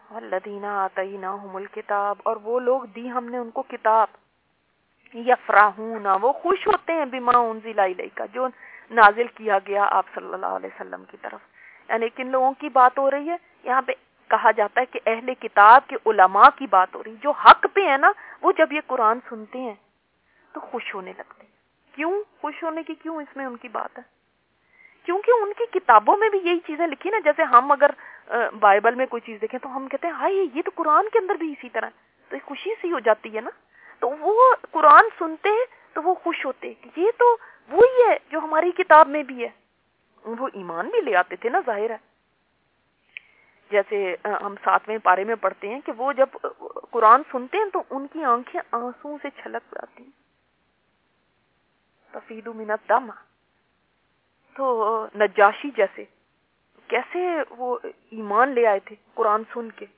والذین آتیناہم الکتاب، اور وہ لوگ دی ہم نے ان کو کتاب، یفرحون وہ خوش ہوتے ہیں، بما انزل الیک جو نازل کیا گیا آپ صلی اللہ علیہ وسلم کی طرف. یعنی کن لوگوں کی بات ہو رہی ہے یہاں پہ؟ کہا جاتا ہے کہ اہل کتاب کے علماء کی بات ہو رہی ہے، جو حق پہ ہے نا، وہ جب یہ قرآن سنتے ہیں تو خوش ہونے لگتے ہیں. کیوں خوش ہونے کی، کیوں اس میں ان کی بات ہے؟ کیونکہ ان کی کتابوں میں بھی یہی چیزیں لکھی نا. جیسے ہم اگر بائبل میں کوئی چیز دیکھیں تو ہم کہتے ہیں ہائے یہ تو قرآن کے اندر بھی اسی طرح ہے، تو ایک خوشی سی ہو جاتی ہے نا. تو وہ قرآن سنتے ہیں تو وہ خوش ہوتے کہ یہ تو وہی ہے جو ہماری کتاب میں بھی ہے. وہ ایمان بھی لے آتے تھے نا، ظاہر ہے. جیسے ہم 7ویں پارے میں پڑھتے ہیں کہ وہ جب قرآن سنتے ہیں تو ان کی آنکھیں آنسوں سے چھلک جاتی ہیں، تفیض من الدم. تو نجاشی جیسے کیسے وہ ایمان لے آئے تھے قرآن سن کے.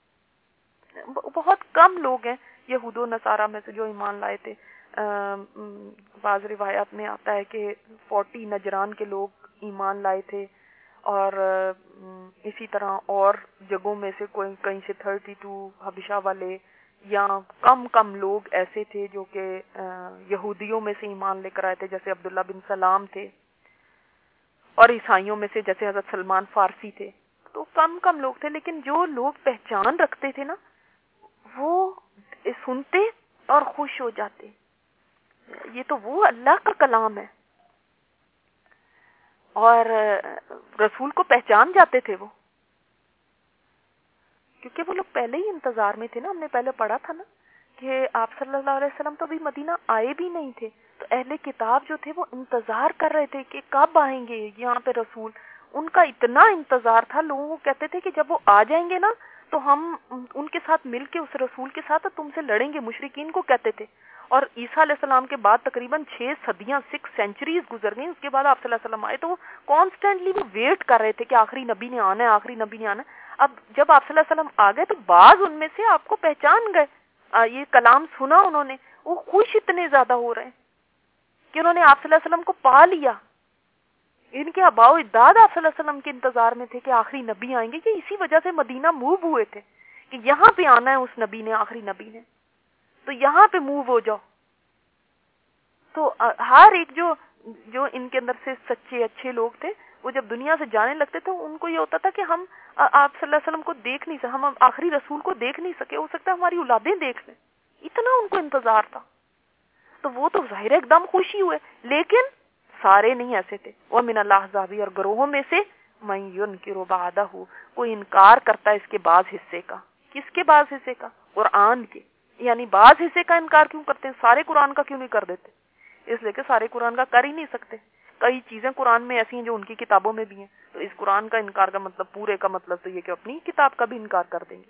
بہت کم لوگ ہیں یہود و نصارہ میں سے جو ایمان لائے تھے. بعض روایات میں آتا ہے کہ 40 نجران کے لوگ ایمان لائے تھے، اور اسی طرح اور جگہوں میں سے کوئی کہیں سے 32 حبشہ والے، یا کم لوگ ایسے تھے جو کہ یہودیوں میں سے ایمان لے کر آئے تھے، جیسے عبداللہ بن سلام تھے، اور عیسائیوں میں سے جیسے حضرت سلمان فارسی تھے. تو کم لوگ تھے، لیکن جو لوگ پہچان رکھتے تھے نا وہ سنتے اور خوش ہو جاتے. یہ تو وہ اللہ کا کلام ہے، اور رسول کو پہچان جاتے تھے وہ، کیونکہ وہ لوگ پہلے ہی انتظار میں تھے نا. ہم نے پہلے پڑھا تھا نا کہ آپ صلی اللہ علیہ وسلم تو ابھی مدینہ آئے بھی نہیں تھے، تو اہل کتاب جو تھے وہ انتظار کر رہے تھے کہ کب آئیں گے یہاں پہ رسول. ان کا اتنا انتظار تھا، لوگوں کو کہتے تھے کہ جب وہ آ جائیں گے نا تو ہم ان کے ساتھ مل کے اس رسول کے ساتھ تم سے لڑیں گے. مشرکین کو کہتے تھے. اور عیسیٰ علیہ السلام کے بعد تقریباً 6 صدیاں 6 سینچریز گزر گئیں. اس کے بعد آپ صلی اللہ علیہ وسلم آئے تو وہ کانسٹینٹلی وہ ویٹ کر رہے تھے کہ آخری نبی نے آنا ہے، آخری نبی نے آنا ہے. اب جب آپ صلی اللہ علیہ وسلم آ گئے تو بعض ان میں سے آپ کو پہچان گئے، یہ کلام سنا انہوں نے، وہ خوش اتنے زیادہ ہو رہے ہیں کہ انہوں نے آپ صلی اللہ علیہ وسلم کو پا لیا. ان کے آباء و اجداد آپ صلی اللہ علیہ وسلم کے انتظار میں تھے کہ آخری نبی آئیں گے. کہ اسی وجہ سے مدینہ موو ہوئے تھے کہ یہاں پہ آنا ہے اس نبی نے، آخری نبی نے، تو یہاں پہ موو ہو جاؤ. تو ہر ایک جو ان کے اندر سے سچے اچھے لوگ تھے، وہ جب دنیا سے جانے لگتے تھے ان کو یہ ہوتا تھا کہ ہم آپ صلی اللہ علیہ وسلم کو دیکھ نہیں سکے، ہم آخری رسول کو دیکھ نہیں سکے، ہو سکتا ہے ہماری اولادیں دیکھ لیں. اتنا ان کو انتظار تھا. تو وہ تو ظاہر ایک دم خوشی ہوئے، لیکن سارے نہیں ایسے تھے. وَمِنَ الْأَحْزَابِ، اور گروہوں میں سے مَن يُنْكِرُ بَعْضَهُ، کوئی انکار کرتا ہے اس کے بعض حصے کا. کس کے بعض حصے کا؟ قرآن کے. یعنی بعض حصے کا انکار کیوں کرتے ہیں؟ سارے قرآن کا کیوں نہیں کر دیتے؟ اس لیے کہ سارے قرآن کا کر ہی نہیں سکتے. کئی چیزیں قرآن میں ایسی ہیں جو ان کی کتابوں میں بھی ہیں. تو اس قرآن کا انکار کا مطلب، پورے کا مطلب تو یہ کہ اپنی کتاب کا بھی انکار کر دیں گے.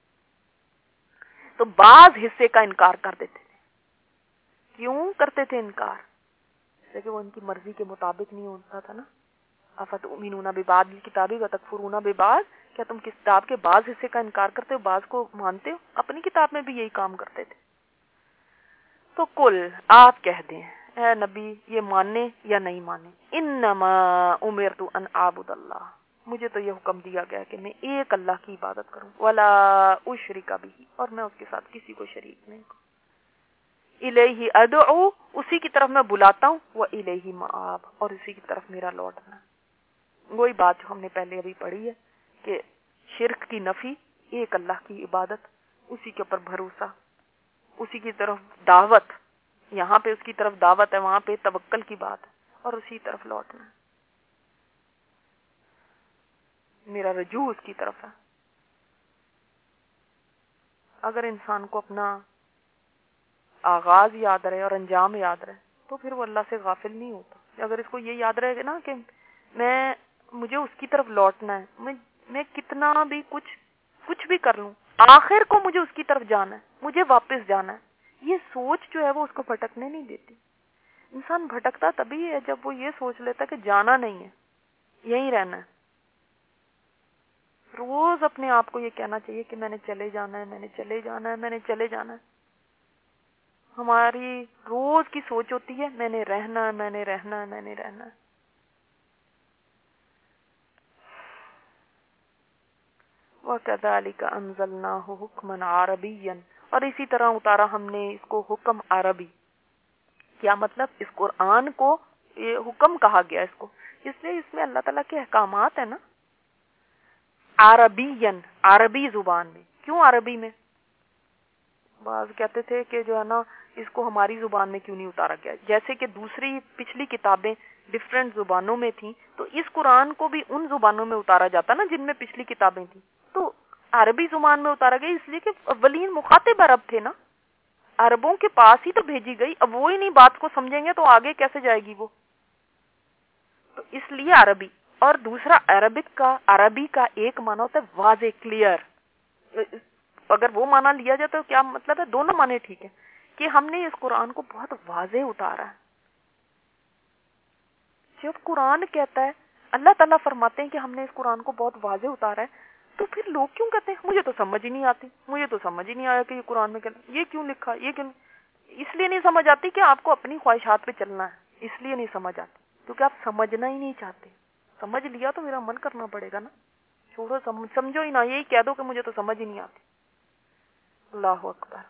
تو بعض حصے کا انکار کر دیتے تھے. کیوں کرتے تھے انکار؟ اس لیے کہ وہ ان کی مرضی کے مطابق نہیں ہوتا تھا نا. افتؤمنون ببعض الکتاب وتکفرون ببعض، کیا تم کتاب کے بعض حصے کا انکار کرتے ہو، بعض کو مانتے ہو؟ اپنی کتاب میں بھی یہی کام کرتے تھے. تو کل آپ کہہ دیں اے نبی، یہ مانے یا نہیں مانے، انما امرت ان اعبد اللہ، مجھے تو یہ حکم دیا گیا کہ میں ایک اللہ کی عبادت کروں، ولا اشرک بہ، اور میں اس کے ساتھ کسی کو شریک نہیں کروں. الیہ ادعو، اسی کی طرف میں بلاتا ہوں، والیہ مآب، اور اسی کی طرف میرا لوٹنا. وہی بات جو ہم نے پہلے ابھی پڑھی ہے کہ شرک کی نفی، ایک اللہ کی عبادت، اسی کے اوپر بھروسہ، اسی کی طرف دعوت. یہاں پہ اس کی طرف دعوت ہے، وہاں پہ توکل کی بات ہے، اور اسی طرف لوٹنا ہے. میرا رجوع اس کی طرف ہے. اگر انسان کو اپنا آغاز یاد رہے اور انجام یاد رہے تو پھر وہ اللہ سے غافل نہیں ہوتا. اگر اس کو یہ یاد رہے گا نا کہ مجھے اس کی طرف لوٹنا ہے، میں کتنا بھی کچھ بھی کر لوں، آخر کو مجھے اس کی طرف جانا ہے، مجھے واپس جانا ہے، یہ سوچ جو ہے وہ اس کو بھٹکنے نہیں دیتی. انسان بھٹکتا تبھی ہے جب وہ یہ سوچ لیتا کہ جانا نہیں ہے، یہیں رہنا ہے. روز اپنے آپ کو یہ کہنا چاہیے کہ میں نے چلے جانا ہے، میں نے چلے جانا ہے، میں نے چلے جانا ہے. ہماری روز کی سوچ ہوتی ہے میں نے رہنا ہے، میں نے رہنا ہے، میں نے رہنا ہے. وَكَذَلِكَ أَنزَلْنَاهُ حُكْمًا عَرَبِيًّا، اور اسی طرح اتارا ہم نے اس کو حکم عربی. کیا مطلب؟ اس قرآن کو یہ حکم کہا گیا اس کو اس لیے اس میں اللہ تعالیٰ کے احکامات ہیں نا. عربین، عربی زبان میں. کیوں عربی میں؟ بعض کہتے تھے کہ جو ہے نا اس کو ہماری زبان میں کیوں نہیں اتارا گیا، جیسے کہ دوسری پچھلی کتابیں ڈفرینٹ زبانوں میں تھیں تو اس قرآن کو بھی ان زبانوں میں اتارا جاتا نا جن میں پچھلی کتابیں تھیں. تو عربی زبان میں اتارا گیا اس لیے کہ اولین مخاطب عرب تھے نا، عربوں کے پاس ہی تو بھیجی گئی. اب وہ ہی نہیں بات کو سمجھیں گے تو آگے کیسے جائے گی وہ؟ تو اس لیے عربی. اور دوسرا عربی کا ایک معنی ہوتا ہے واضح، کلیئر. اگر وہ معنی لیا جائے تو کیا مطلب ہے؟ دونوں معنی ٹھیک ہے کہ ہم نے اس قرآن کو بہت واضح اتارا ہے. جب قرآن کہتا ہے، اللہ تعالیٰ فرماتے ہیں کہ ہم نے اس قرآن کو بہت واضح اتارا ہے، تو پھر لوگ کیوں کہتے ہیں مجھے تو سمجھ ہی نہیں آتی، مجھے تو سمجھ ہی نہیں آیا کہ یہ قرآن میں کہنا یہ کیوں لکھا، یہ کیوں؟ اس لیے نہیں سمجھ آتی کہ آپ کو اپنی خواہشات پہ چلنا ہے، اس لیے نہیں سمجھ آتی کیونکہ آپ سمجھنا ہی نہیں چاہتے. سمجھ لیا تو میرا عمل کرنا پڑے گا نا. چھوڑو، سمجھو ہی نہ، یہی کہہ دو کہ مجھے تو سمجھ ہی نہیں آتی. اللہ اکبر.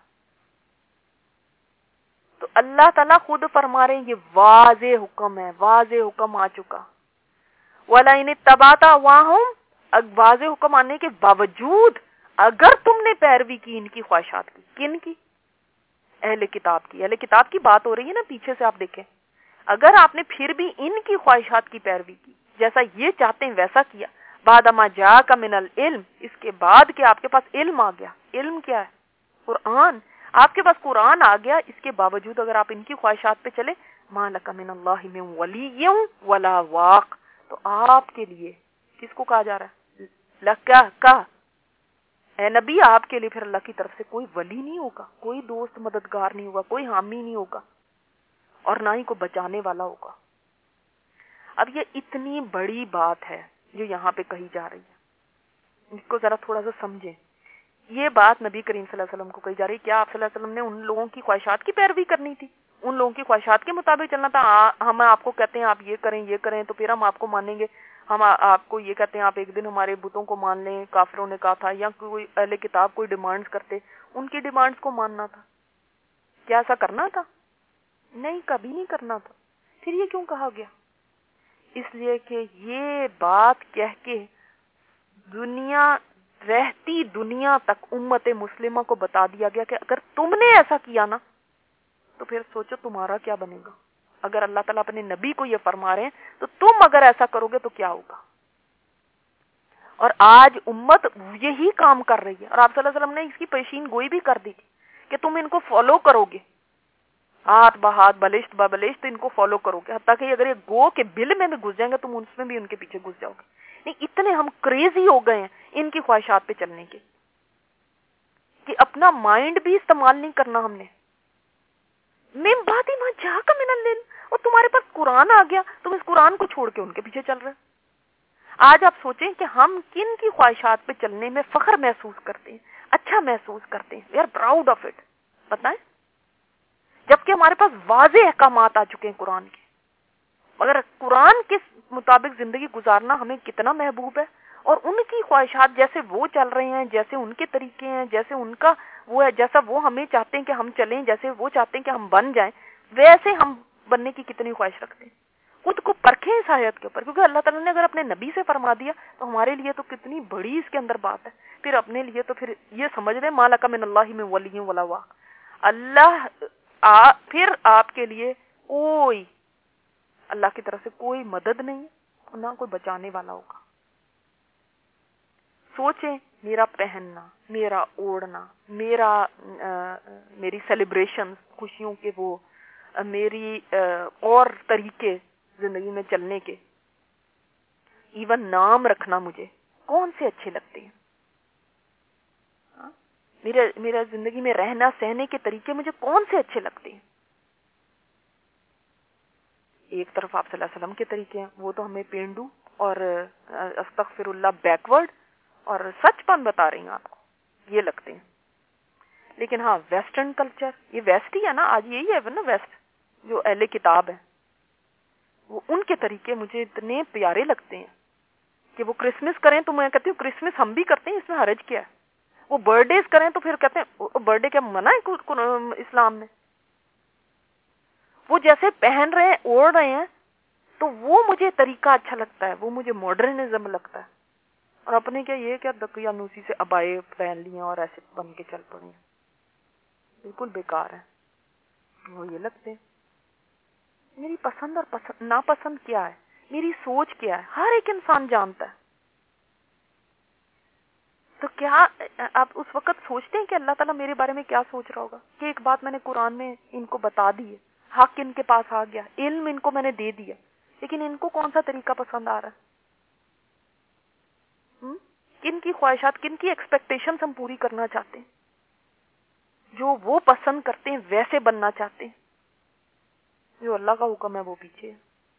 تو اللہ تعالیٰ خود فرما رہے ہیں یہ واضح حکم ہے، واضح حکم آ چکا. وَلَئِنِ اتَّبَعْتَ أَهْوَاءَهُمْ، واضح حکم آنے کے باوجود اگر تم نے پیروی کی ان کی خواہشات کی. کن کی؟ اہل کتاب کی. اہل کتاب کی بات ہو رہی ہے نا، پیچھے سے آپ دیکھیں. اگر آپ نے پھر بھی ان کی خواہشات کی پیروی کی، جیسا یہ چاہتے ہیں ویسا کیا، بعد ما جاءک من العلم، اس کے بعد کہ آپ کے پاس علم آ گیا. علم کیا ہے؟ قرآن. آپ کے پاس قرآن آ گیا، اس کے باوجود اگر آپ ان کی خواہشات پہ چلے، ما لک من اللہ من ولی ولا واق، تو آپ کے لیے کس کو کہا جا رہا ہے؟ لکا کا اے نبی، آپ کے لیے پھر اللہ کی طرف سے کوئی ولی نہیں ہوگا، کوئی دوست مددگار نہیں ہوگا، کوئی حامی نہیں ہوگا، اور نہ ہی کوئی بچانے والا ہوگا. اب یہ اتنی بڑی بات ہے جو یہاں پہ کہی جا رہی ہے، اس کو ذرا تھوڑا سا سمجھیں. یہ بات نبی کریم صلی اللہ علیہ وسلم کو کہی جا رہی ہے. کیا آپ صلی اللہ علیہ وسلم نے ان لوگوں کی خواہشات کی پیروی کرنی تھی؟ ان لوگوں کی خواہشات کے مطابق چلنا تھا؟ ہم آپ کو کہتے ہیں آپ یہ کریں تو پھر ہم آپ کو مانیں گے. ہم آپ کو یہ کہتے ہیں آپ ایک دن ہمارے بتوں کو مان لیں، کافروں نے کہا تھا، یا کوئی اہل کتاب کوئی ڈیمانڈز کرتے، ان کی ڈیمانڈز کو ماننا تھا. کیا ایسا کرنا تھا؟ نہیں، کبھی نہیں کرنا تھا. پھر یہ کیوں کہا گیا؟ اس لیے کہ یہ بات کہہ کے رہتی دنیا تک امت مسلمہ کو بتا دیا گیا کہ اگر تم نے ایسا کیا نا تو پھر سوچو تمہارا کیا بنے گا. اگر اللہ تعالیٰ اپنے نبی کو یہ فرما رہے ہیں تو تم اگر ایسا کرو گے تو کیا ہوگا. اور آج امت یہی کام کر رہی ہے، اور آپ صلی اللہ علیہ وسلم نے اس کی پیشین گوئی بھی کر دی تھی کہ تم ان کو فالو کرو گے، ہاتھ بہاتھ، بلشت بلشت ان کو فالو کرو گے، حتیٰ کہ اگر یہ گو کے بل میں بھی گھس جائیں گے تم اس میں بھی ان کے پیچھے گھس جاؤ گے. نہیں، اتنے ہم کریزی ہو گئے ہیں ان کی خواہشات پہ چلنے کے کہ اپنا مائنڈ بھی استعمال نہیں کرنا ہم نے. من بعد ما جاءک من العلم، اور تمہارے پاس قرآن آ گیا، تم اس قرآن کو چھوڑ کے ان کے پیچھے چل رہے. آج آپ سوچیں کہ ہم کن کی خواہشات پہ چلنے میں فخر محسوس کرتے ہیں، اچھا محسوس کرتے ہیں. We are proud of it. بتائیں، جبکہ ہمارے پاس واضح احکامات آ چکے ہیں قرآن کے. مگر قرآن کے مطابق زندگی گزارنا ہمیں کتنا محبوب ہے، اور ان کی خواہشات جیسے وہ چل رہے ہیں، جیسے ان کے طریقے ہیں، جیسے ان کا وہ ہے، جیسا وہ ہمیں چاہتے ہیں کہ ہم چلیں، جیسے وہ چاہتے ہیں کہ ہم بن جائیں، ویسے ہم بننے کی کتنی خواہش رکھتے ہیں. خود کو پرکھیں اس آیت کے اوپر، کیونکہ اللہ تعالیٰ نے اگر اپنے نبی سے فرما دیا تو ہمارے لیے تو کتنی بڑی اس کے اندر بات ہے. پھر اپنے لیے تو پھر یہ سمجھ لیں ما لک من اللہ من ولی ولا واق، اللہ پھر آپ کے لیے کوئی اللہ کی طرف سے کوئی مدد نہیں، نہ کوئی بچانے والا ہوگا. سوچیں، میرا پہننا، میرا اوڑھنا، میری سیلیبریشن، خوشیوں کے وہ، میری اور طریقے زندگی میں چلنے کے، ایون نام رکھنا مجھے کون سے اچھے لگتے ہیں. میرا زندگی میں رہنا سہنے کے طریقے مجھے کون سے اچھے لگتے ہیں. ایک طرف آپ صلی اللہ علیہ وسلم کے طریقے ہیں، وہ تو ہمیں پینڈو اور استغفر اللہ بیکورڈ اور سچ پن بتا رہی ہیں آپ کو، یہ لگتے ہیں. لیکن ہاں ویسٹرن کلچر، یہ ویسٹ ہی ہے نا، آج یہی ہے نا ویسٹ، جو اہل کتاب ہے، وہ ان کے طریقے مجھے اتنے پیارے لگتے ہیں کہ وہ کرسمس کریں تو میں کہتی ہوں کرسمس ہم بھی کرتے ہیں، اس میں حرج کیا ہے؟ وہ برتھ ڈیز کریں تو پھر کہتے ہیں برتھ ڈے کیا منع ہے اسلام میں؟ وہ جیسے پہن رہے ہیں اوڑھ رہے ہیں تو وہ مجھے طریقہ اچھا لگتا ہے، وہ مجھے ماڈرنزم لگتا ہے، اور اپنے کیا یہ کیا دقیانوسی سے ابائے پہن لیے اور ایسے بن کے چل پڑے ہیں، بالکل بیکار ہے وہ یہ لگتے ہیں۔ میری پسند اور ناپسند کیا ہے، میری سوچ کیا ہے، ہر ایک انسان جانتا ہے۔ تو کیا آپ اس وقت سوچتے ہیں کہ اللہ تعالیٰ میرے بارے میں کیا سوچ رہا ہوگا کہ ایک بات میں نے قرآن میں ان کو بتا دی ہے، حق ان کے پاس آ گیا، علم ان کو میں نے دے دیا، لیکن ان کو کون سا طریقہ پسند آ رہا ہے؟ کن کی خواہشات، کن کی ایکسپیکٹیشنز ہم پوری کرنا چاہتے ہیں؟ جو وہ پسند کرتے ہیں ویسے بننا چاہتے ہیں، جو اللہ کا حکم ہے وہ پیچھے ہے۔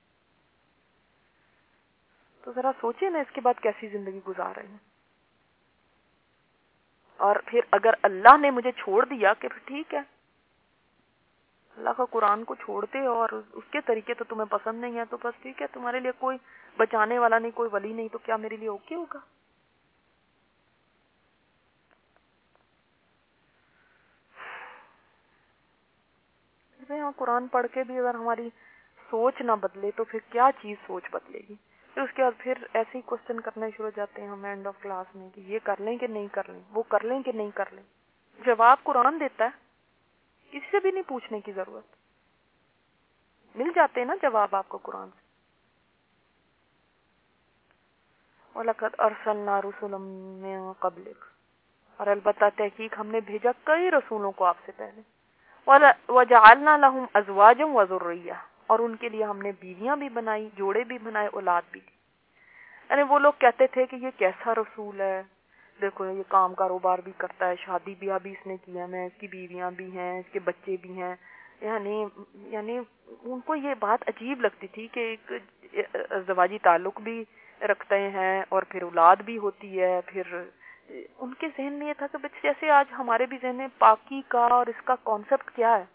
تو ذرا سوچیں نا اس کے بعد کیسی زندگی گزار رہے ہیں۔ اور پھر اگر اللہ نے مجھے چھوڑ دیا کہ پھر ٹھیک ہے، اللہ کا قرآن کو چھوڑتے اور اس کے طریقے تو تمہیں پسند نہیں ہے تو بس ٹھیک ہے، تمہارے لیے کوئی بچانے والا نہیں، کوئی ولی نہیں، تو کیا میرے لیے اوکے ہوگا؟ قرآن پڑھ کے بھی اگر ہماری سوچ نہ بدلے تو پھر کیا چیز سوچ بدلے گی؟ پھر اس کے بعد پھر ایسے ہی کوشچن کرنے شروع ہو جاتے ہیں ہم اینڈ آف کلاس میں کہ یہ کر لیں کہ نہیں کر لیں، وہ کر لیں کہ نہیں کر لیں۔ جواب قرآن دیتا ہے، کسی سے بھی نہیں پوچھنے کی ضرورت، مل جاتے ہیں نا جواب آپ کو قرآن سے۔ وَلَقَدْ أَرْسَلْنَا رُسُلًا مِّن قَبْلِكَ، اور البتہ تحقیق ہم نے بھیجا کئی رسولوں کو آپ سے پہلے۔ وَجَعَلْنَا لَهُمْ أَزْوَاجًا وَذُرِّيَّةً، اور ان کے لیے ہم نے بیویاں بھی بنائی، جوڑے بھی بنائے، اولاد بھی دی۔ یعنی وہ لوگ کہتے تھے کہ یہ کیسا رسول ہے، دیکھو یہ کام کاروبار بھی کرتا ہے، شادی بیاہ بھی اس نے کیا ہے، اس کی بیویاں بھی ہیں، اس کے بچے بھی ہیں۔ یعنی ان کو یہ بات عجیب لگتی تھی کہ ایک ازدواجی تعلق بھی رکھتے ہیں اور پھر اولاد بھی ہوتی ہے۔ پھر ان کے ذہن میں یہ تھا کہ جیسے آج ہمارے بھی ذہن میں پاکی کا اور اس کا کانسیپٹ کیا ہے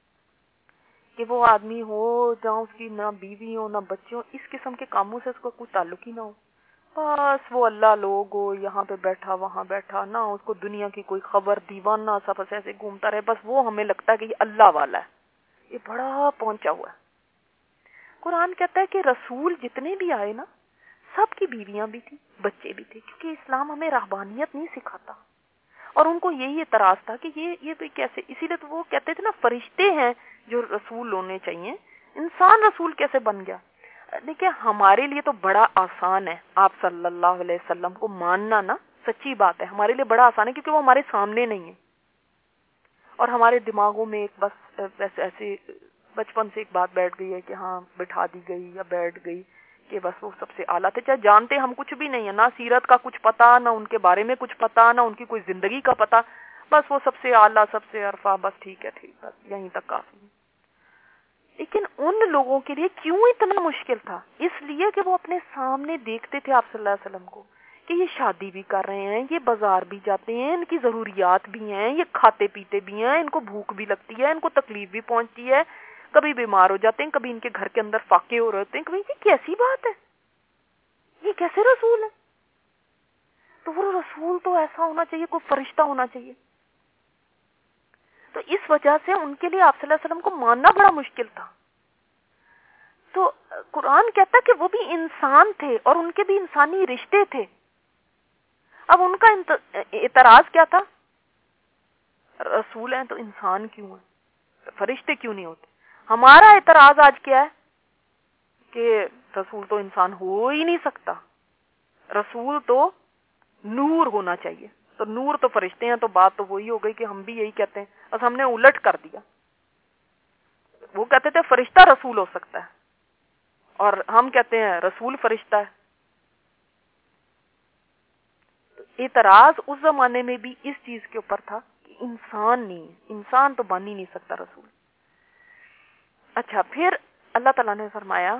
کہ وہ آدمی ہو جہاں اس کی نہ بیوی ہو نہ بچے ہو، اس قسم کے کاموں سے اس کو کوئی تعلق ہی نہ ہو، بس وہ اللہ لوگ ہو، یہاں پہ بیٹھا وہاں بیٹھا، نہ اس کو دنیا کی کوئی خبر، دیوانہ سا بس ایسے گھومتا رہے، بس وہ ہمیں لگتا ہے کہ یہ اللہ والا ہے، یہ بڑا پہنچا ہوا ہے۔ قرآن کہتا ہے کہ رسول جتنے بھی آئے نا سب کی بیویاں بھی تھی، بچے بھی تھے، کیونکہ اسلام ہمیں رہبانیت نہیں سکھاتا، اور ان کو یہی اعتراض تھا کہ یہ بھی کیسے، اسی لیے تو وہ کہتے تھے نا فرشتے ہیں جو رسول ہونے چاہیے، انسان رسول کیسے بن گیا؟ دیکھیں ہمارے لیے تو بڑا آسان ہے آپ صلی اللہ علیہ وسلم کو ماننا، نا سچی بات ہے، ہمارے لیے بڑا آسان ہے کیونکہ وہ ہمارے سامنے نہیں ہے، اور ہمارے دماغوں میں ایک بس ایسے بچپن سے ایک بات بیٹھ گئی ہے کہ ہاں بٹھا دی گئی یا بیٹھ گئی کہ بس وہ سب سے اعلیٰ تھے، چاہے جانتے ہم کچھ بھی نہیں ہے، نہ سیرت کا کچھ پتا، نہ ان کے بارے میں کچھ پتا، نہ ان کی کوئی زندگی کا پتا، بس وہ سب سے اعلیٰ سب سے عرفہ، بس ٹھیک ہے ٹھیک، بس یہیں تک کافی ہے۔ لیکن ان لوگوں کے لیے کیوں اتنا مشکل تھا؟ اس لیے کہ وہ اپنے سامنے دیکھتے تھے آپ صلی اللہ علیہ وسلم کو کہ یہ شادی بھی کر رہے ہیں، یہ بازار بھی جاتے ہیں، ان کی ضروریات بھی ہیں، یہ کھاتے پیتے بھی ہیں، ان کو بھوک بھی لگتی ہے، ان کو تکلیف بھی پہنچتی ہے، کبھی بیمار ہو جاتے ہیں، کبھی ان کے گھر کے اندر فاقے ہو رہے ہوتے ہیں، کبھی یہ کیسی بات ہے، یہ کیسے رسول ہے؟ تو وہ رسول تو ایسا ہونا چاہیے، کوئی فرشتہ ہونا چاہیے۔ تو اس وجہ سے ان کے لیے آپ صلی اللہ علیہ وسلم کو ماننا بڑا مشکل تھا۔ تو قرآن کہتا کہ وہ بھی انسان تھے اور ان کے بھی انسانی رشتے تھے۔ اب ان کا اعتراض کیا تھا؟ رسول ہیں تو انسان کیوں ہیں، فرشتے کیوں نہیں ہوتے؟ ہمارا اعتراض آج کیا ہے کہ رسول تو انسان ہو ہی نہیں سکتا، رسول تو نور ہونا چاہیے، تو نور تو فرشتے ہیں، تو بات تو وہی ہو گئی کہ ہم بھی یہی کہتے ہیں، بس ہم نے الٹ کر دیا۔ وہ کہتے تھے فرشتہ رسول ہو سکتا ہے اور ہم کہتے ہیں رسول فرشتہ ہے۔ اعتراض اس زمانے میں بھی اس چیز کے اوپر تھا کہ انسان نہیں ہے، انسان تو بن ہی نہیں سکتا رسول۔ اچھا پھر اللہ تعالیٰ نے فرمایا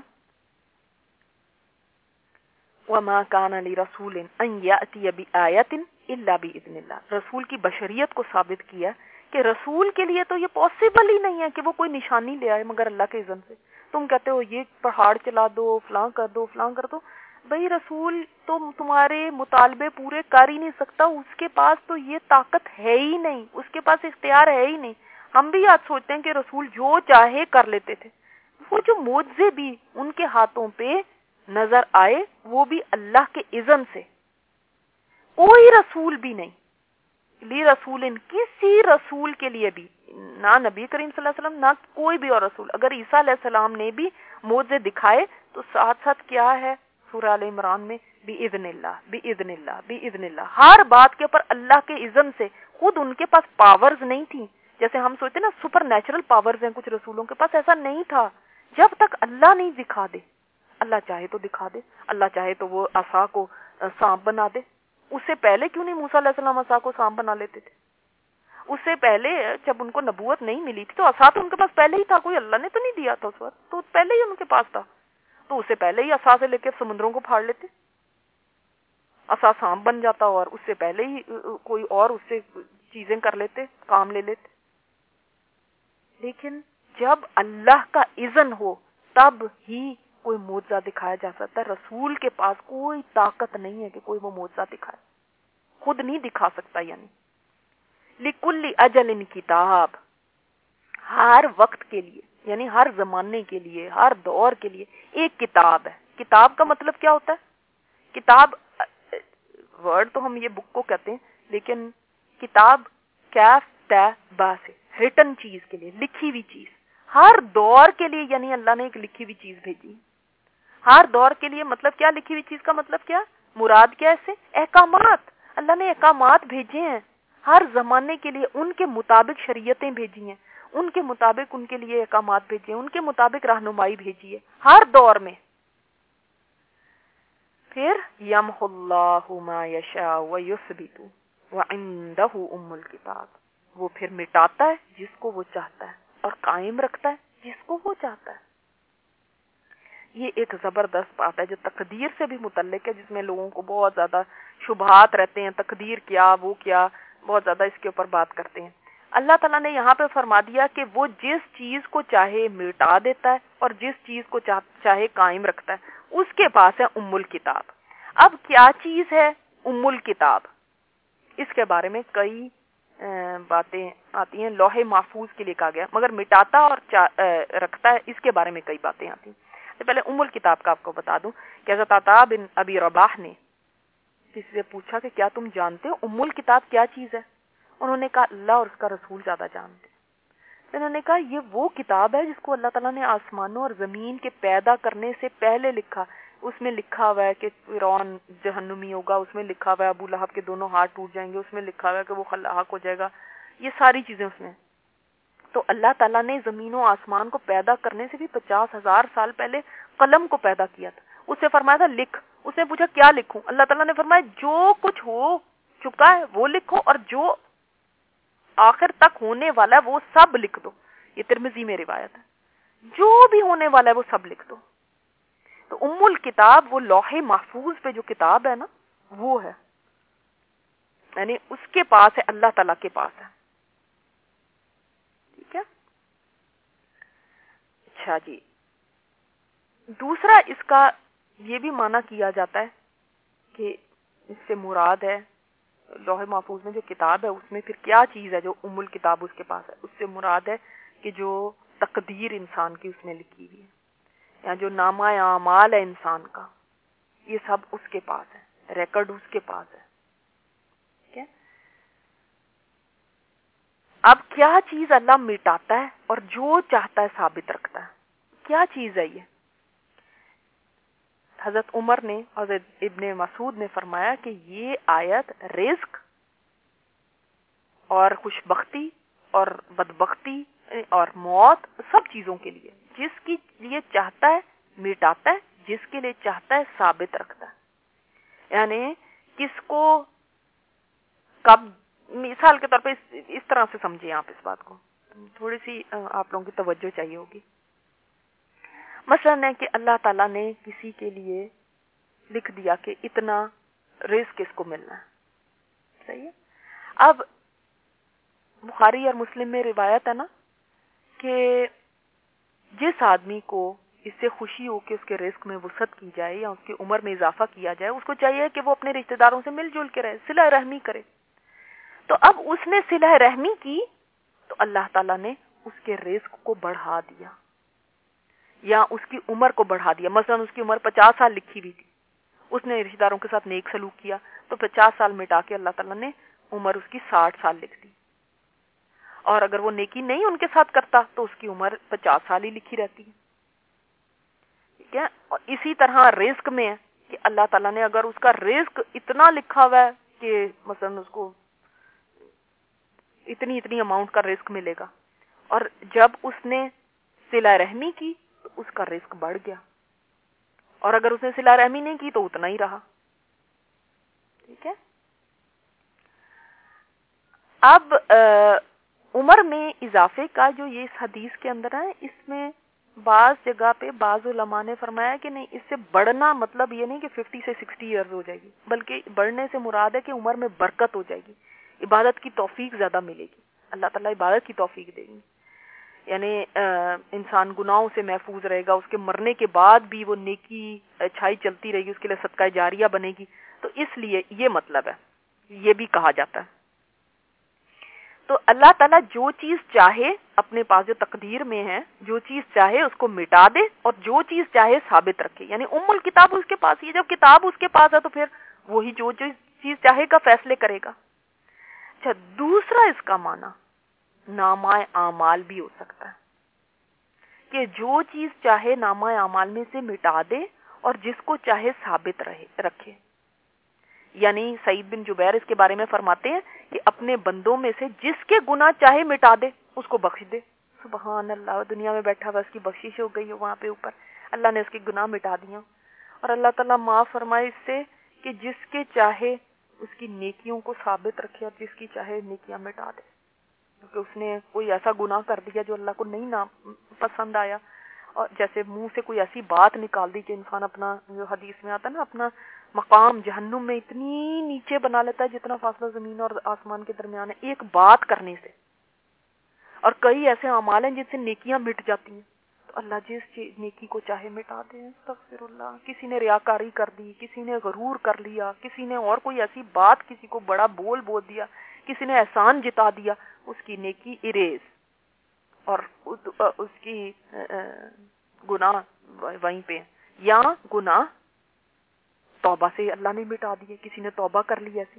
وَمَا كَانَ لِرَسُولٍ أَن يَأْتِيَ بِآيَةٍ إِلَّا بِإِذْنِ اللَّهِ، رسول کی بشریت کو ثابت کیا کہ رسول کے لیے تو یہ پاسبل ہی نہیں ہے کہ وہ کوئی نشانی لے آئے مگر اللہ کے اذن سے۔ تم کہتے ہو یہ پہاڑ چلا دو، فلاں کر دو، فلاں کر دو، بھئی رسول تو تمہارے مطالبے پورے کر ہی نہیں سکتا، اس کے پاس تو یہ طاقت ہے ہی نہیں، اس کے پاس اختیار ہے ہی نہیں۔ ہم بھی آج سوچتے ہیں کہ رسول جو چاہے کر لیتے تھے، وہ جو معجزے بھی ان کے ہاتھوں پہ نظر آئے وہ بھی اللہ کے اذن سے، کوئی رسول بھی نہیں لی رسول، کسی رسول کے لیے بھی، نہ نبی کریم صلی اللہ علیہ وسلم، نہ کوئی بھی اور رسول، اگر عیسیٰ علیہ السلام نے بھی معجزے دکھائے تو ساتھ ساتھ کیا ہے سورہ آل عمران میں بِإِذْنِ اللہ بِإِذْنِ اللہ بِإِذْنِ اللہ، ہر بات کے اوپر اللہ کے اذن سے۔ خود ان کے پاس پاورز نہیں تھی، جیسے ہم سوچتے نا سپر نیچرل پاورز ہیں کچھ رسولوں کے پاس، ایسا نہیں تھا۔ جب تک اللہ نہیں دکھا دے، اللہ چاہے تو دکھا دے، اللہ چاہے تو وہ عصا کو سانپ بنا دے۔ اس سے پہلے کیوں نہیں موسیٰ علیہ السلام عصا کو سانپ بنا لیتے تھے؟ اس سے پہلے جب ان کو نبوت نہیں ملی تھی تو عصا تو ان کے پاس پہلے ہی تھا، کوئی اللہ نے تو نہیں دیا تھا اس وقت، تو پہلے ہی ان کے پاس تھا، تو اس سے پہلے ہی عصا سے لے کے سمندروں کو پھاڑ لیتے، عصا سانپ بن جاتا، اور اس سے پہلے ہی کوئی اور اس سے چیزیں کر لیتے، کام لے لیتے۔ لیکن جب اللہ کا اذن ہو تب ہی کوئی معجزہ دکھایا جا سکتا ہے۔ رسول کے پاس کوئی طاقت نہیں ہے کہ کوئی وہ معجزہ دکھائے، خود نہیں دکھا سکتا۔ یعنی لِكُلِّ أَجَلٍ کتاب، ہر وقت کے لیے، یعنی ہر زمانے کے لیے، ہر دور کے لیے ایک کتاب ہے۔ کتاب کا مطلب کیا ہوتا ہے؟ کتاب ورڈ تو ہم یہ بک کو کہتے ہیں، لیکن کتاب کیف تے با سے ریٹن چیز کے لیے، لکھی ہوئی چیز، ہر دور کے لیے، یعنی اللہ نے ایک لکھی ہوئی چیز بھیجی۔ ہر دور کے لیے مطلب کیا؟ لکھی ہوئی چیز کا مطلب کیا؟ مراد کیا ہے؟ احکامات، اللہ نے احکامات بھیجے ہیں ہر زمانے کے لیے، ان کے مطابق شریعتیں بھیجی ہیں، ان کے مطابق ان کے لیے احکامات بھیجے ہیں، ان کے مطابق رہنمائی بھیجی ہے ہر دور میں۔ پھر یمحو اللہ ما یشاء ویثبت وعندہ الکتاب، وہ پھر مٹاتا ہے جس کو وہ چاہتا ہے اور قائم رکھتا ہے جس کو وہ چاہتا ہے۔ یہ ایک زبردست بات ہے جو تقدیر سے بھی متعلق ہے، جس میں لوگوں کو بہت زیادہ شبہات رہتے ہیں، تقدیر کیا، وہ کیا، بہت زیادہ اس کے اوپر بات کرتے ہیں۔ اللہ تعالیٰ نے یہاں پہ فرما دیا کہ وہ جس چیز کو چاہے مٹا دیتا ہے اور جس چیز کو چاہے قائم رکھتا ہے، اس کے پاس ہے ام الکتاب۔ اب کیا چیز ہے ام الکتاب؟ اس کے بارے میں کئی باتیں آتی ہیں۔ لوح محفوظ کے لیے کہا گیا، مگر مٹاتا اور رکھتا ہے اس کے بارے میں کئی باتیں آتی ہیں۔ پہلے ام الکتاب کا آپ کو بتا دوں کہ حضرت عطا بن ابی رباح نے کسی سے پوچھا کہ کیا تم جانتے ہو ام الکتاب کیا چیز ہے؟ انہوں نے کہا اللہ اور اس کا رسول زیادہ جانتے ہیں۔ انہوں نے کہا یہ وہ کتاب ہے جس کو اللہ تعالیٰ نے آسمانوں اور زمین کے پیدا کرنے سے پہلے لکھا۔ اس میں لکھا ہوا ہے کہ فرعون جہنمی ہوگا، اس میں لکھا ہوا ہے ابو لہب کے دونوں ہاتھ ٹوٹ جائیں گے، اس میں لکھا ہوا ہے کہ وہ خلاق ہو جائے گا، یہ ساری چیزیں اس میں۔ تو اللہ تعالیٰ نے زمین و آسمان کو پیدا کرنے سے بھی 50,000 سال پہلے قلم کو پیدا کیا تھا۔ اس سے فرمایا تھا لکھ، اس نے پوچھا کیا لکھوں؟ اللہ تعالیٰ نے فرمایا جو کچھ ہو چکا ہے وہ لکھو، اور جو آخر تک ہونے والا ہے وہ سب لکھ دو۔ یہ ترمذی میں روایت ہے، جو بھی ہونے والا ہے وہ سب لکھ دو۔ تو ام الکتاب وہ لوح محفوظ پہ جو کتاب ہے نا، وہ ہے، یعنی اس کے پاس ہے، اللہ تعالیٰ کے پاس ہے۔ ٹھیک ہے، اچھا جی۔ دوسرا اس کا یہ بھی معنی کیا جاتا ہے کہ اس سے مراد ہے لوح محفوظ میں جو کتاب ہے اس میں پھر کیا چیز ہے جو ام الکتاب اس کے پاس ہے؟ اس سے مراد ہے کہ جو تقدیر انسان کی اس میں لکھی ہوئی ہے، یا جو نامہ اعمال ہے انسان کا، یہ سب اس کے پاس ہے، ریکارڈ اس کے پاس ہے۔ ٹھیک ہے، اب کیا چیز اللہ مٹاتا ہے اور جو چاہتا ہے ثابت رکھتا ہے؟ کیا چیز ہے یہ؟ حضرت عمر نے، حضرت ابن مسعود نے فرمایا کہ یہ آیت رزق اور خوشبختی اور بدبختی اور موت سب چیزوں کے لیے، جس کے لیے چاہتا ہے مٹاتا ہے، جس کے لیے چاہتا ہے ثابت رکھتا ہے۔ یعنی کس کو کب، مثال کے طور پہ اس طرح سے سمجھیں آپ اس بات کو، تھوڑی سی آپ لوگوں کی توجہ چاہیے ہوگی۔ مثلا ہے کہ اللہ تعالیٰ نے کسی کے لیے لکھ دیا کہ اتنا رزق کس کو ملنا ہے، صحیح ہے۔ اب بخاری اور مسلم میں روایت ہے نا کہ جس آدمی کو اس سے خوشی ہو کہ اس کے رزق میں وسعت کی جائے یا اس کی عمر میں اضافہ کیا جائے، اس کو چاہیے کہ وہ اپنے رشتہ داروں سے مل جل کے رہے، صلہ رحمی کرے. تو اب اس نے صلہ رحمی کی تو اللہ تعالیٰ نے اس کے رزق کو بڑھا دیا یا اس کی عمر کو بڑھا دیا. مثلا اس کی عمر 50 سال لکھی ہوئی تھی، اس نے رشتہ داروں کے ساتھ نیک سلوک کیا تو 50 سال مٹا کے اللہ تعالیٰ نے عمر اس کی 60 سال لکھ دی. اور اگر وہ نیکی نہیں ان کے ساتھ کرتا تو اس کی عمر 50 سال ہی لکھی رہتی ہے. ٹھیک ہے. اور اسی طرح رزق میں ہے کہ اللہ تعالیٰ نے اگر اس کا رزق اتنا لکھا ہوا ہے کہ مثلا اس کو اتنی اماؤنٹ کا رزق ملے گا، اور جب اس نے صلہ رحمی کی تو اس کا رزق بڑھ گیا، اور اگر اس نے صلہ رحمی نہیں کی تو اتنا ہی رہا. ٹھیک ہے. اب عمر میں اضافے کا جو یہ اس حدیث کے اندر ہے، اس میں بعض جگہ پہ بعض علماء نے فرمایا کہ نہیں، اس سے بڑھنا مطلب یہ نہیں کہ 50 سے 60 ایئرز ہو جائے گی، بلکہ بڑھنے سے مراد ہے کہ عمر میں برکت ہو جائے گی، عبادت کی توفیق زیادہ ملے گی، اللہ تعالیٰ عبادت کی توفیق دے گی. یعنی انسان گناہوں سے محفوظ رہے گا، اس کے مرنے کے بعد بھی وہ نیکی اچھائی چلتی رہے گی، اس کے لیے صدقہ جاریہ بنے گی. تو اس لیے یہ مطلب ہے، یہ بھی کہا جاتا ہے. تو اللہ تعالیٰ جو چیز چاہے اپنے پاس، جو تقدیر میں ہے، جو چیز چاہے اس کو مٹا دے اور جو چیز چاہے ثابت رکھے. یعنی الکتاب اس کے پاس ہی ہے، جب کتاب اس کے پاس ہے تو پھر وہی جو چیز چاہے گا فیصلے کرے گا. اچھا، دوسرا اس کا معنی نامہ اعمال بھی ہو سکتا ہے کہ جو چیز چاہے نامہ اعمال میں سے مٹا دے اور جس کو چاہے ثابت رکھے. یعنی سعید بن جبیر اس کے بارے میں فرماتے ہیں کہ اپنے بندوں میں سے جس کے گناہ چاہے مٹا دے اس کو بخش دے. سبحان اللہ. دنیا میں بیٹھا ہوا اس کی بخشش ہو گئی ہے، وہاں پہ اوپر اللہ نے اس کے گناہ مٹا دیا. اور اللہ تعالیٰ معاف فرمائے اس سے کہ جس کے چاہے اس کی نیکیوں کو ثابت رکھے اور جس کی چاہے نیکیاں مٹا دے، کیونکہ اس نے کوئی ایسا گناہ کر دیا جو اللہ کو نہیں پسند آیا، اور جیسے منہ سے کوئی ایسی بات نکال دی کہ انسان اپنا، جو حدیث میں آتا ہے نا، اپنا مقام جہنم میں اتنی نیچے بنا لیتا ہے جتنا فاصلہ زمین اور آسمان کے درمیان ہے ایک بات کرنے سے. اور کئی ایسے اعمال ہیں جن سے نیکیاں مٹ جاتی ہیں. تو اللہ جس نیکی کو چاہے مٹا دے. استغفر اللہ. کسی نے ریاکاری کر دی، کسی نے غرور کر لیا، کسی نے اور کوئی ایسی بات، کسی کو بڑا بول دیا، کسی نے احسان جتا دیا، اس کی نیکی اریز اور اس کی گناہ وہیں پہ. یا گناہ توبہ سے اللہ نے مٹا دیے، کسی نے توبہ کر لی ایسی.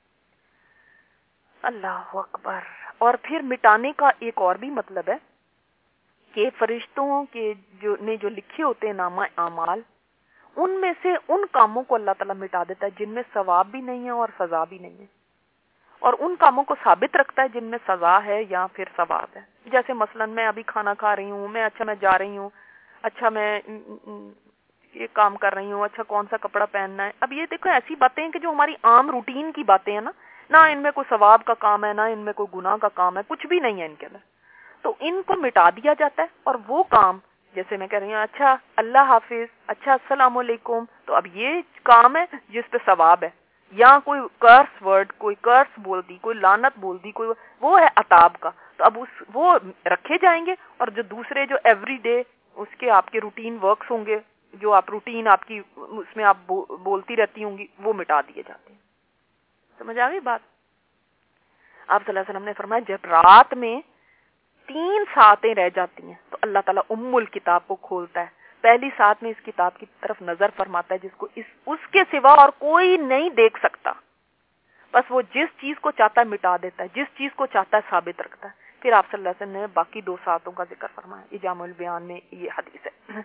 اللہ اکبر. اور پھر مٹانے کا ایک اور بھی مطلب ہے کہ فرشتوں کے جو لکھے ہوتے ہیں نامہ اعمال، ان میں سے ان کاموں کو اللہ تعالیٰ مٹا دیتا ہے جن میں ثواب بھی نہیں ہے اور سزا بھی نہیں ہے، اور ان کاموں کو ثابت رکھتا ہے جن میں سزا ہے یا پھر ثواب ہے. جیسے مثلا میں ابھی کھانا کھا رہی ہوں، میں جا رہی ہوں، اچھا میں یہ کام کر رہی ہوں، اچھا کون سا کپڑا پہننا ہے. اب یہ دیکھو ایسی باتیں ہیں کہ جو ہماری عام روٹین کی باتیں ہیں نا، نہ ان میں کوئی ثواب کا کام ہے، نہ ان میں کوئی گناہ کا کام ہے، کچھ بھی نہیں ہے ان کے اندر. تو ان کو مٹا دیا جاتا ہے، اور وہ کام جیسے میں کہہ رہی ہوں اچھا اللہ حافظ، اچھا السلام علیکم، تو اب یہ کام ہے جس پہ ثواب ہے. یا کوئی کرس ورڈ، کوئی کرس بول دی، کوئی لعنت بول دی، کوئی، وہ ہے عتاب کا. تو اب وہ رکھے جائیں گے، اور جو دوسرے جو ایوری ڈے اس کے آپ کے روٹین ورکس ہوں گے، جو آپ روٹین آپ کی اس میں آپ بولتی رہتی ہوں گی، وہ مٹا دیے جاتے ہیں. سمجھ آ گئی بات؟ آپ صلی اللہ علیہ وسلم نے فرمایا جب رات میں 3 ساعتیں رہ جاتی ہیں تو اللہ تعالیٰ الکتاب کو کھولتا ہے. پہلی ساتھ میں اس کتاب کی طرف نظر فرماتا ہے جس کو اس کے سوا اور کوئی نہیں دیکھ سکتا. بس وہ جس چیز کو چاہتا ہے مٹا دیتا ہے، جس چیز کو چاہتا ہے ثابت رکھتا ہے. پھر آپ صلی اللہ علیہ وسلم نے باقی 2 ساعتوں کا ذکر فرمایا. یہ جامع البیان میں یہ حدیث ہے.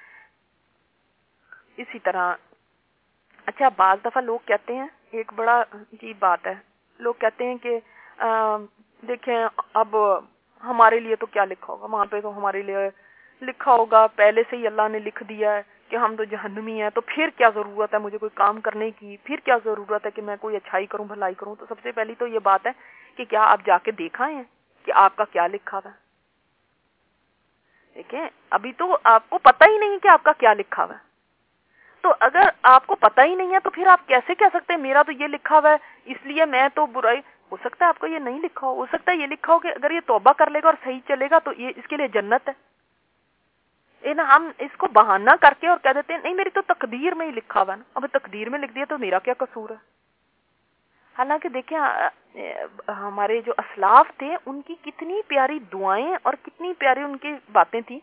اسی طرح اچھا بعض دفعہ لوگ کہتے ہیں، ایک بڑا عجیب بات ہے، لوگ کہتے ہیں کہ دیکھیں اب ہمارے لیے تو کیا لکھا ہوگا، وہاں پہ تو ہمارے لیے لکھا ہوگا، پہلے سے ہی اللہ نے لکھ دیا ہے کہ ہم تو جہنمی ہیں، تو پھر کیا ضرورت ہے مجھے کوئی کام کرنے کی، پھر کیا ضرورت ہے کہ میں کوئی اچھائی کروں، بھلائی کروں. تو سب سے پہلی تو یہ بات ہے کہ کیا آپ جا کے دیکھا ہے کہ آپ کا کیا لکھا ہوا ہے؟ دیکھیں ابھی تو آپ کو پتہ ہی نہیں کہ آپ کا کیا لکھا ہوا ہے. تو اگر آپ کو پتہ ہی نہیں ہے تو پھر آپ کیسے کہہ سکتے ہیں میرا تو یہ لکھا ہوا ہے اس لیے میں تو برائی. ہو سکتا ہے آپ کو یہ نہیں لکھا ہو سکتا ہے یہ لکھا ہو کہ اگر یہ توبہ کر لے گا اور صحیح چلے گا تو یہ اس کے لیے جنت ہے. نا ہم اس کو بہانہ کر کے اور کہہ دیتے ہیں نہیں میری تو تقدیر میں ہی لکھا ہوا نا، اب تقدیر میں لکھ دیا تو میرا کیا قصور ہے؟ حالانکہ دیکھیں ہمارے جو اسلاف تھے ان کی کتنی پیاری دعائیں اور کتنی پیاری ان کی باتیں تھیں.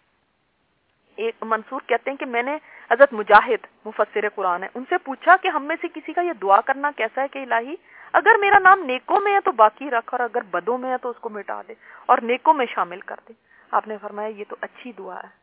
ایک منصور کہتے ہیں کہ میں نے حضرت مجاہد مفسر قرآن ہے ان سے پوچھا کہ ہم میں سے کسی کا یہ دعا کرنا کیسا ہے کہ الہی اگر میرا نام نیکوں میں ہے تو باقی رکھ اور اگر بدوں میں ہے تو اس کو مٹا دے اور نیکوں میں شامل کر دے. آپ نے فرمایا یہ تو اچھی دعا ہے.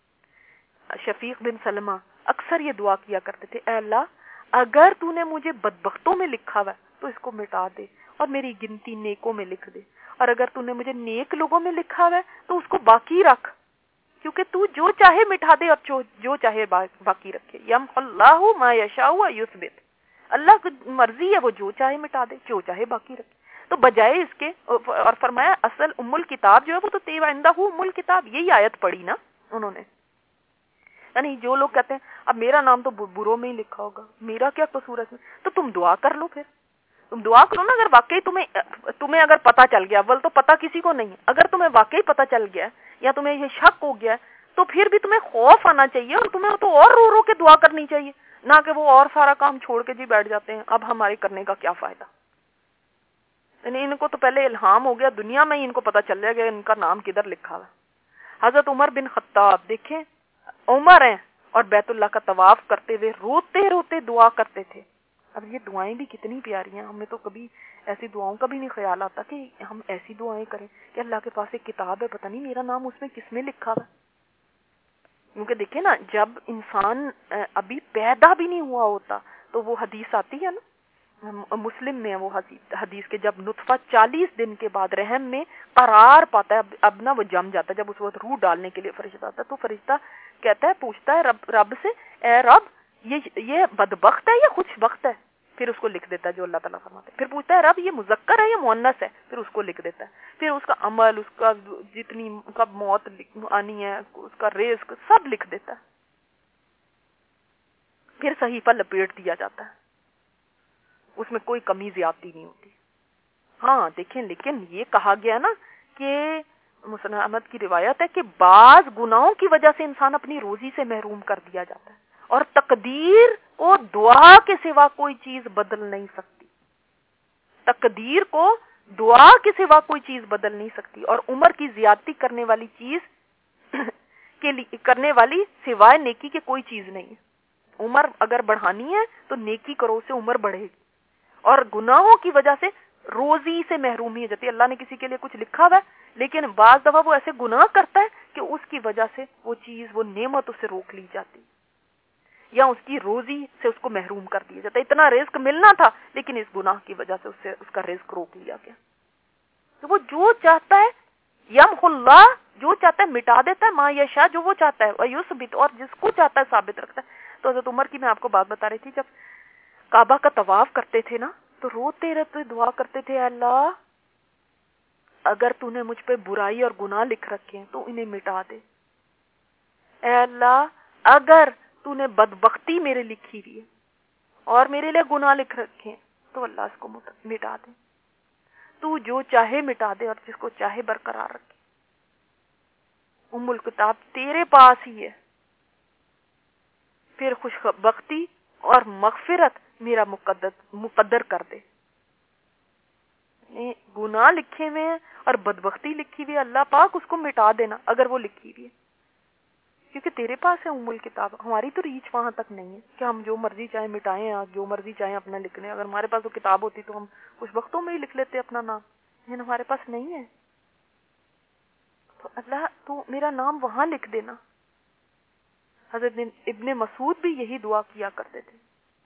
شفیق بن سلمہ اکثر یہ دعا کیا کرتے تھے، اے اللہ اگر تو نے مجھے بدبختوں میں لکھا ہوا ہے تو اس کو مٹا دے اور میری گنتی نیکوں میں لکھ دے، اور اگر تو نے مجھے نیک لوگوں میں لکھا ہوا ہے تو اس کو باقی رکھ، کیونکہ تو جو چاہے مٹا دے اور جو چاہے باقی رکھے. یمحو اللہ ما یشاء و یثبت، اللہ کی مرضی ہے وہ جو چاہے مٹا دے جو چاہے باقی رکھے. تو بجائے اس کے اور فرمایا اصل ام الکتاب جو ہے وہ تو تیب عندہ ام الکتاب، یہی آیت پڑھی نا انہوں نے. یعنی جو لوگ کہتے ہیں اب میرا نام تو بروں میں ہی لکھا ہوگا، میرا کیا قصور ہے، تو تم دعا کر لو. پھر تم دعا کرو نا، اگر واقعی تمہیں اگر پتا چل گیا، اول تو پتا کسی کو نہیں ہے، اگر تمہیں واقعی پتا چل گیا یا تمہیں یہ شک ہو گیا تو پھر بھی تمہیں خوف آنا چاہیے اور تمہیں تو اور رو رو کے دعا کرنی چاہیے، نہ کہ وہ اور سارا کام چھوڑ کے جی بیٹھ جاتے ہیں اب ہمارے کرنے کا کیا فائدہ. یعنی ان کو تو پہلے الہام ہو گیا، دنیا میں ہی ان کو پتا چل گیا ان کا نام کدھر لکھا ہوا. حضرت عمر بن خطاب دیکھیں، عمر ہیں اور بیت اللہ کا طواف کرتے ہوئے روتے روتے دعا کرتے تھے. اب یہ دعائیں بھی کتنی پیاری ہیں، ہمیں تو کبھی ایسی دعاؤں کا بھی نہیں خیال آتا کہ ہم ایسی دعائیں کریں کہ اللہ کے پاس ایک کتاب ہے، پتہ نہیں میرا نام اس میں کس میں لکھا ہوا. کیونکہ دیکھیں نا جب انسان ابھی پیدا بھی نہیں ہوا ہوتا تو وہ حدیث آتی ہے نا، مسلم میں وہ حدیث کے جب نطفہ 40 دن کے بعد رحم میں قرار پاتا ہے، اب نا وہ جم جاتا ہے، جب اس وقت روح ڈالنے کے لیے فرشتہ آتا ہے تو فرشتہ کہتا ہے، پوچھتا ہے رب سے، اے رب یہ بدبخت ہے یا خوش بخت ہے؟ پھر اس کو لکھ دیتا ہے جو اللہ تعالیٰ فرماتے ہیں. پھر پوچھتا ہے رب یہ مذکر ہے یا مؤنث ہے؟ پھر اس کو لکھ دیتا ہے. پھر اس کا عمل، اس کا جتنی کب موت آنی ہے، اس کا رزق سب لکھ دیتا ہے. پھر صحیفہ لپیٹ دیا جاتا ہے، اس میں کوئی کمی زیادتی نہیں ہوتی. ہاں دیکھیں لیکن یہ کہا گیا نا کہ مسلم احمد کی روایت ہے کہ بعض گناہوں کی وجہ سے انسان اپنی روزی سے محروم کر دیا جاتا ہے اور تقدیر کو دعا کے سوا کوئی چیز بدل نہیں سکتی. تقدیر کو دعا کے سوا کوئی چیز بدل نہیں سکتی. اور عمر کی زیادتی کرنے والی چیز کرنے والی سوائے نیکی کے کوئی چیز نہیں ہے. عمر اگر بڑھانی ہے تو نیکی کرو سے عمر بڑھے گی، اور گناہوں کی وجہ سے روزی سے محرومی ہو جاتی ہے. اللہ نے کسی کے لیے کچھ لکھا ہوا ہے لیکن بعض دفعہ وہ ایسے گناہ کرتا ہے کہ اس کی وجہ سے وہ چیز، وہ نعمت اس سے روک لی جاتی یا اس کی روزی سے اس کو محروم کر دیا جاتا ہے. اتنا رزق ملنا تھا لیکن اس گناہ کی وجہ سے اس کا رزق روک لیا گیا. تو وہ جو چاہتا ہے یمحو اللہ، جو چاہتا ہے مٹا دیتا ہے، ما یشاء جو وہ چاہتا ہے، ویثبت اور جس کو چاہتا ہے ثابت رکھتا ہے. تو حضرت عمر کی میں آپ کو بات بتا رہی تھی، جب کعبہ کا طواف کرتے تھے نا تو روتے روتے دعا کرتے تھے، اللہ اگر تو نے مجھ پہ برائی اور گناہ لکھ رکھے ہیں تو انہیں مٹا دے. اے اللہ اگر تو نے بدبختی میرے لکھی ہوئی ہے اور میرے لیے گناہ لکھ رکھے ہیں تو اللہ اس کو مٹا دے. تو جو چاہے مٹا دے اور جس کو چاہے برقرار رکھے. ام الکتاب تیرے پاس ہی ہے، پھر خوش بختی اور مغفرت میرا مقدر کر دے. گناہ لکھے ہوئے ہیں اور بدبختی لکھی ہوئی ہے، اللہ پاک اس کو مٹا دینا اگر وہ لکھی ہوئی ہے، کیونکہ تیرے پاس ہے ام الکتاب. ہماری تو ریچ وہاں تک نہیں ہے کہ ہم جو مرضی چاہیں مٹائیں، جو مرضی چاہیں اپنا لکھ لیں. اگر ہمارے پاس وہ کتاب ہوتی تو ہم کچھ وقتوں میں ہی لکھ لیتے اپنا نام، لیکن ہمارے پاس نہیں ہے. تو اللہ تو میرا نام وہاں لکھ دینا. حضرت ابن مسعود بھی یہی دعا کیا کرتے تھے.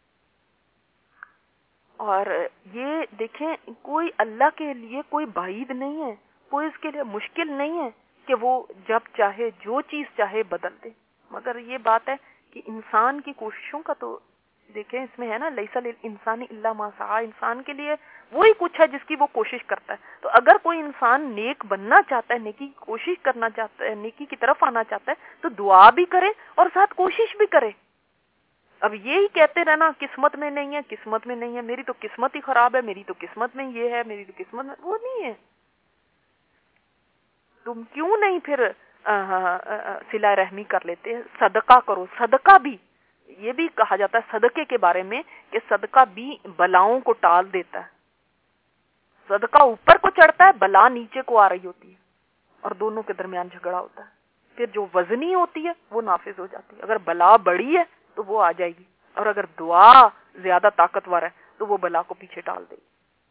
اور یہ دیکھیں کوئی اللہ کے لیے کوئی بعید نہیں ہے، کوئی اس کے لیے مشکل نہیں ہے کہ وہ جب چاہے جو چیز چاہے بدل دے. مگر یہ بات ہے کہ انسان کی کوششوں کا تو دیکھیں اس میں ہے نا، لیس للانسان الا ما سعی، انسان کے لیے وہی کچھ ہے جس کی وہ کوشش کرتا ہے. تو اگر کوئی انسان نیک بننا چاہتا ہے، نیکی کی کوشش کرنا چاہتا ہے، نیکی کی طرف آنا چاہتا ہے تو دعا بھی کرے اور ساتھ کوشش بھی کرے. اب یہی کہتے رہنا قسمت میں نہیں ہے، قسمت میں نہیں ہے، میری تو قسمت ہی خراب ہے، میری تو قسمت میں یہ ہے، میری تو قسمت میں وہ نہیں ہے. تم کیوں نہیں پھر صلہ رحمی کر لیتے ہیں، صدقہ کرو. صدقہ بھی، یہ بھی کہا جاتا ہے صدقے کے بارے میں کہ صدقہ بھی بلاؤں کو ٹال دیتا ہے. صدقہ اوپر کو چڑھتا ہے، بلا نیچے کو آ رہی ہوتی ہے اور دونوں کے درمیان جھگڑا ہوتا ہے. پھر جو وزنی ہوتی ہے وہ نافذ ہو جاتی ہے. اگر بلا بڑی ہے تو وہ آ جائے گی، اور اگر دعا زیادہ طاقتور ہے تو وہ بلا کو پیچھے ڈال دے گی.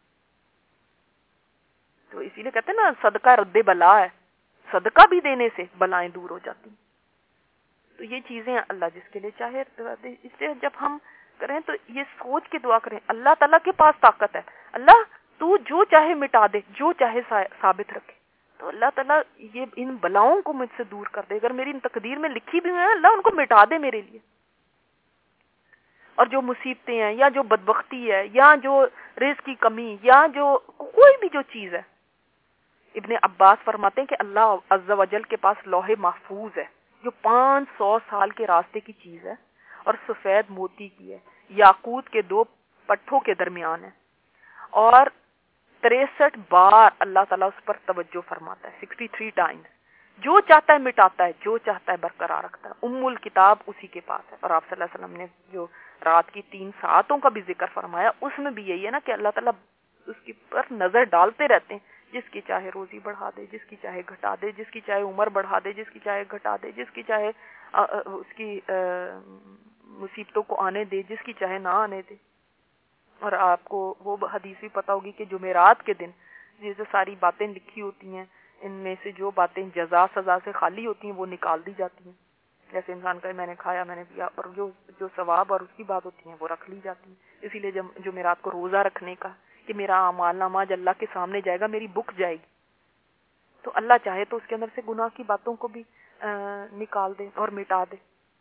تو اسی لیے کہتے ہیں نا صدقہ رد بلا ہے، صدقہ بھی دینے سے بلائیں دور ہو جاتی ہیں. تو یہ چیزیں اللہ جس کے لیے چاہے. اس لیے جب ہم کریں تو یہ سوچ کے دعا کریں، اللہ تعالیٰ کے پاس طاقت ہے، اللہ تو جو چاہے مٹا دے، جو چاہے ثابت رکھے. تو اللہ تعالیٰ یہ ان بلاؤں کو مجھ سے دور کر دے. اگر میری تقدیر میں لکھی بھی ہوئی ہیں، اللہ ان کو مٹا دے میرے لیے. اور جو مصیبتیں ہیں یا جو بدبختی ہے یا جو رزق کی کمی یا جو کوئی بھی جو چیز ہے، ابن عباس فرماتے ہیں کہ اللہ عز و جل کے پاس لوح محفوظ ہے جو 500 سال کے راستے کی چیز ہے اور سفید موتی کی ہے، یاقوت کے 2 پٹھوں کے درمیان ہے، اور 63 بار اللہ تعالیٰ اس پر توجہ فرماتا ہے. 63 ٹائمز. جو چاہتا ہے مٹاتا ہے، جو چاہتا ہے برقرار رکھتا ہے. الکتاب اسی کے پاس ہے. اور آپ صلی اللہ علیہ وسلم نے جو رات کی 3 ساعتوں کا بھی ذکر فرمایا، اس میں بھی یہی ہے نا کہ اللہ تعالیٰ اس کی پر نظر ڈالتے رہتے ہیں. جس کی چاہے روزی بڑھا دے، جس کی چاہے گھٹا دے، جس کی چاہے عمر بڑھا دے، جس کی چاہے گھٹا دے، جس کی چاہے اس کی مصیبتوں کو آنے دے، جس کی چاہے نہ آنے دے. اور آپ کو وہ حدیث بھی پتہ ہوگی کہ جمعرات کے دن یہ جو ساری باتیں لکھی ہوتی ہیں، ان میں سے جو باتیں جزا سزا سے خالی ہوتی ہیں وہ نکال دی جاتی ہیں. جیسے انسان کا میں نے کھایا، میں نے پیا، اور جو ثواب اور اس کی بات ہوتی ہیں وہ رکھ لی جاتی ہیں. اسی لیے جمعرات کو روزہ رکھنے کا کہ میرا اعمال نامہ اللہ کے سامنے جائے گا، میری بک جائے گی. تو اللہ چاہے تو اس کے اندر سے گناہ کی باتوں کو بھی نکال دے اور مٹا دے،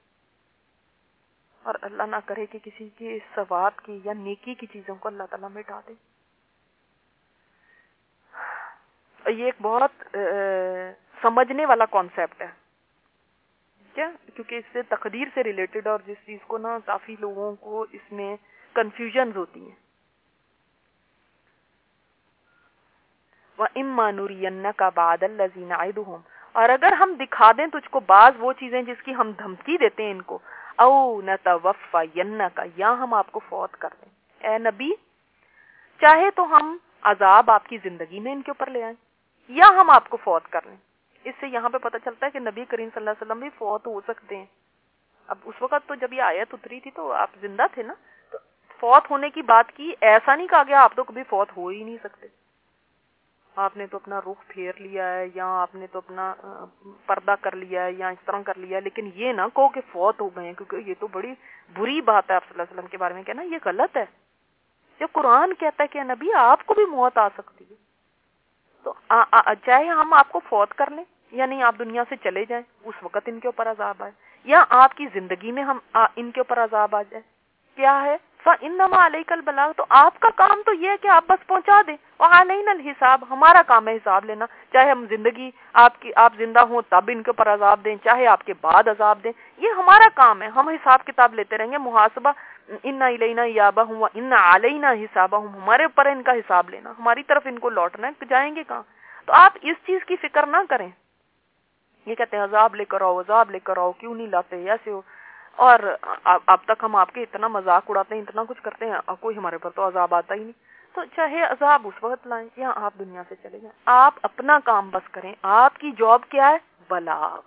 اور اللہ نہ کرے کہ کسی کے ثواب کی یا نیکی کی چیزوں کو اللہ تعالیٰ مٹا دے. یہ ایک بہت سمجھنے والا کانسیپٹ ہے کیا، کیونکہ اس سے تقدیر سے ریلیٹڈ، اور جس چیز کو نا کافی لوگوں کو اس میں کنفیوژنز ہوتی ہیں. وَإِمَّا نُرِيَنَّكَ بَعْضَ الَّذِي نَعِدُهُمْ، اور اگر ہم دکھا دیں تجھ کو بعض وہ چیزیں جس کی ہم دھمکی دیتے ہیں ان کو، او نَتَوَفَّيَنَّكَ، یا ہم آپ کو فوت کر دیں. اے نبی چاہے تو ہم عذاب آپ کی زندگی میں ان کے اوپر لے آئیں یا ہم آپ کو فوت کر لیں. اس سے یہاں پہ پتہ چلتا ہے کہ نبی کریم صلی اللہ علیہ وسلم بھی فوت ہو سکتے ہیں. اب اس وقت تو جب یہ آیت اتری تھی تو آپ زندہ تھے نا، تو فوت ہونے کی بات کی، ایسا نہیں کہا گیا آپ تو کبھی فوت ہو ہی نہیں سکتے، آپ نے تو اپنا رخ پھیر لیا ہے یا آپ نے تو اپنا پردہ کر لیا ہے یا اس طرح کر لیا ہے، لیکن یہ نہ کہو کہ فوت ہو گئے ہیں، کیونکہ یہ تو بڑی بری بات ہے آپ صلی اللہ علیہ وسلم کے بارے میں کہنا، یہ غلط ہے. جب قرآن کہتا ہے کہ نبی آپ کو بھی موت آ سکتی ہے، تو چاہے ہم آپ کو فوت کر لیں یعنی آپ دنیا سے چلے جائیں، اس وقت ان کے اوپر عذاب آئے، یا آپ کی زندگی میں ہم ان کے اوپر عذاب آ جائے. کیا ہے فَإِنَّمَا عَلَيْكَ الْبَلَاغُ، تو آپ کا کام تو یہ ہے کہ آپ بس پہنچا دیں. وَعَلَيْنَا الْحِسَابُ، ہمارا کام ہے حساب لینا. چاہے ہم زندگی آپ زندہ ہوں تب ان کے اوپر عذاب دیں، چاہے آپ کے بعد عذاب دیں، یہ ہمارا کام ہے. ہم حساب کتاب لیتے رہیں گے، محاسبہ. اِنَّ إِلَيْنَا إِيَابَهُمْ وَإِنَّ عَلَيْنَا حِسَابَهُمْ، ہمارے اوپر ان کا حساب لینا، ہماری طرف ان کو لوٹنا ہے، جائیں گے کہاں. تو آپ اس چیز کی فکر نہ کریں. یہ کہتے ہیں عذاب لے کر آؤ، عذاب لے کر آؤ، کیوں نہیں لاتے، ایسے ہو. اور اب تک ہم آپ کے اتنا مذاق اڑاتے ہیں، اتنا کچھ کرتے ہیں، کوئی ہمارے پر تو عذاب آتا ہی نہیں. تو چاہے عذاب اس وقت لائیں یا آپ دنیا سے چلے جائیں، آپ اپنا کام بس کریں. آپ کی جاب کیا ہے؟ بلاغ،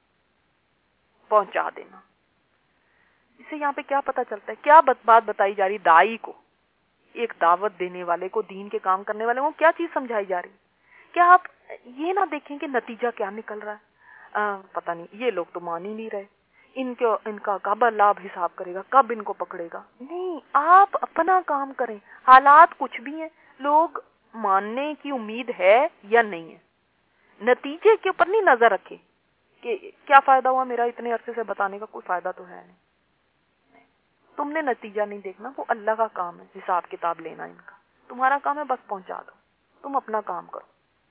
پہنچا دینا. اس سے یہاں پہ کیا پتہ چلتا ہے، کیا بات بتائی جا رہی دائی کو، ایک دعوت دینے والے کو، دین کے کام کرنے والے کو کیا چیز سمجھائی جا رہی. کیا آپ یہ نہ دیکھیں کہ نتیجہ کیا نکل رہا ہے، پتہ نہیں یہ لوگ تو مان ہی نہیں رہے، ان کا کب اللہ حساب کرے گا، کب ان کو پکڑے گا. نہیں، آپ اپنا کام کریں. حالات کچھ بھی ہیں، لوگ ماننے کی امید ہے یا نہیں ہے، نتیجے کے اوپر نہیں نظر رکھے کہ کیا فائدہ ہوا میرا اتنے عرصے سے بتانے کا، کوئی فائدہ تو ہے نہیں. تم نے نتیجہ نہیں دیکھنا، وہ اللہ کا کام ہے حساب کتاب لینا ان کا. تمہارا کام ہے بس پہنچا دو، تم اپنا کام کرو.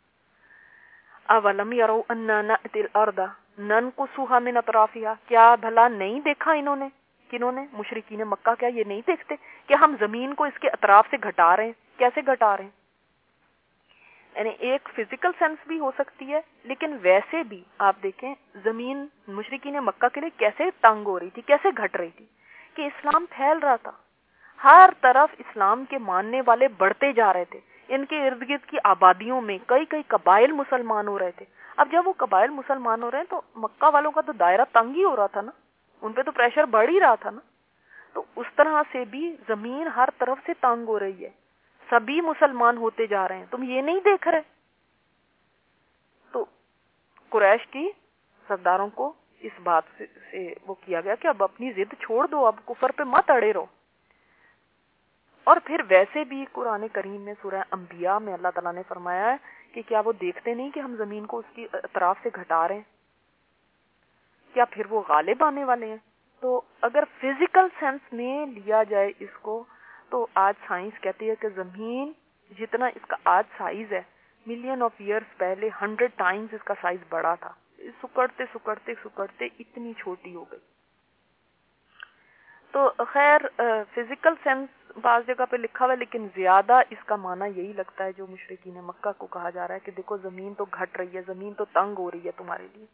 اولم یروا انا نأتی الارض ننقصها من اطرافها، کیا بھلا نہیں دیکھا انہوں نے، کنہوں نے؟ مشرکین مکہ. کیا یہ نہیں دیکھتے کہ ہم زمین کو اس کے اطراف سے گھٹا رہے ہیں؟ کیسے گھٹا رہے ہیں؟ یعنی ایک فزیکل سینس بھی ہو سکتی ہے، لیکن ویسے بھی آپ دیکھیں زمین مشرکین مکہ کے لیے کیسے تنگ ہو رہی تھی، کیسے گھٹ رہی تھی، کہ اسلام پھیل رہا تھا، ہر طرف اسلام کے ماننے والے بڑھتے جا رہے تھے، ان کے ارد گرد کی آبادیوں میں کئی کئی قبائل مسلمان ہو رہے تھے۔ اب جب وہ قبائل مسلمان ہو رہے ہیں تو مکہ والوں کا تو دائرہ تنگ ہی ہو رہا تھا نا، ان پہ تو پریشر بڑھ ہی رہا تھا نا۔ تو اس طرح سے بھی زمین ہر طرف سے تنگ ہو رہی ہے، سبھی مسلمان ہوتے جا رہے ہیں، تم یہ نہیں دیکھ رہے؟ تو قریش کی سرداروں کو اس بات سے وہ کیا گیا کہ اب اپنی ضد چھوڑ دو، اب کفر پہ مت اڑے رہو۔ اور پھر ویسے بھی قرآن کریم میں سورہ انبیاء میں اللہ تعالیٰ نے فرمایا ہے کہ کیا وہ دیکھتے نہیں کہ ہم زمین کو اس کی اطراف سے گھٹا رہے ہیں، کیا پھر وہ غالب آنے والے ہیں؟ تو اگر فزیکل سینس میں لیا جائے اس کو، تو آج سائنس کہتی ہے کہ زمین جتنا اس کا آج سائز ہے، ملین آف ایئرز پہلے 100 ٹائمز اس کا سائز بڑا تھا، سکڑتے سکڑتے سکڑتے اتنی چھوٹی ہو گئی۔ تو خیر فزیکل سینس بعض جگہ پہ لکھا ہوا ہے، لیکن زیادہ اس کا معنی یہی لگتا ہے جو مشرکین مکہ کو کہا جا رہا ہے کہ دیکھو زمین تو گھٹ رہی ہے، زمین تو تنگ ہو رہی ہے تمہارے لیے۔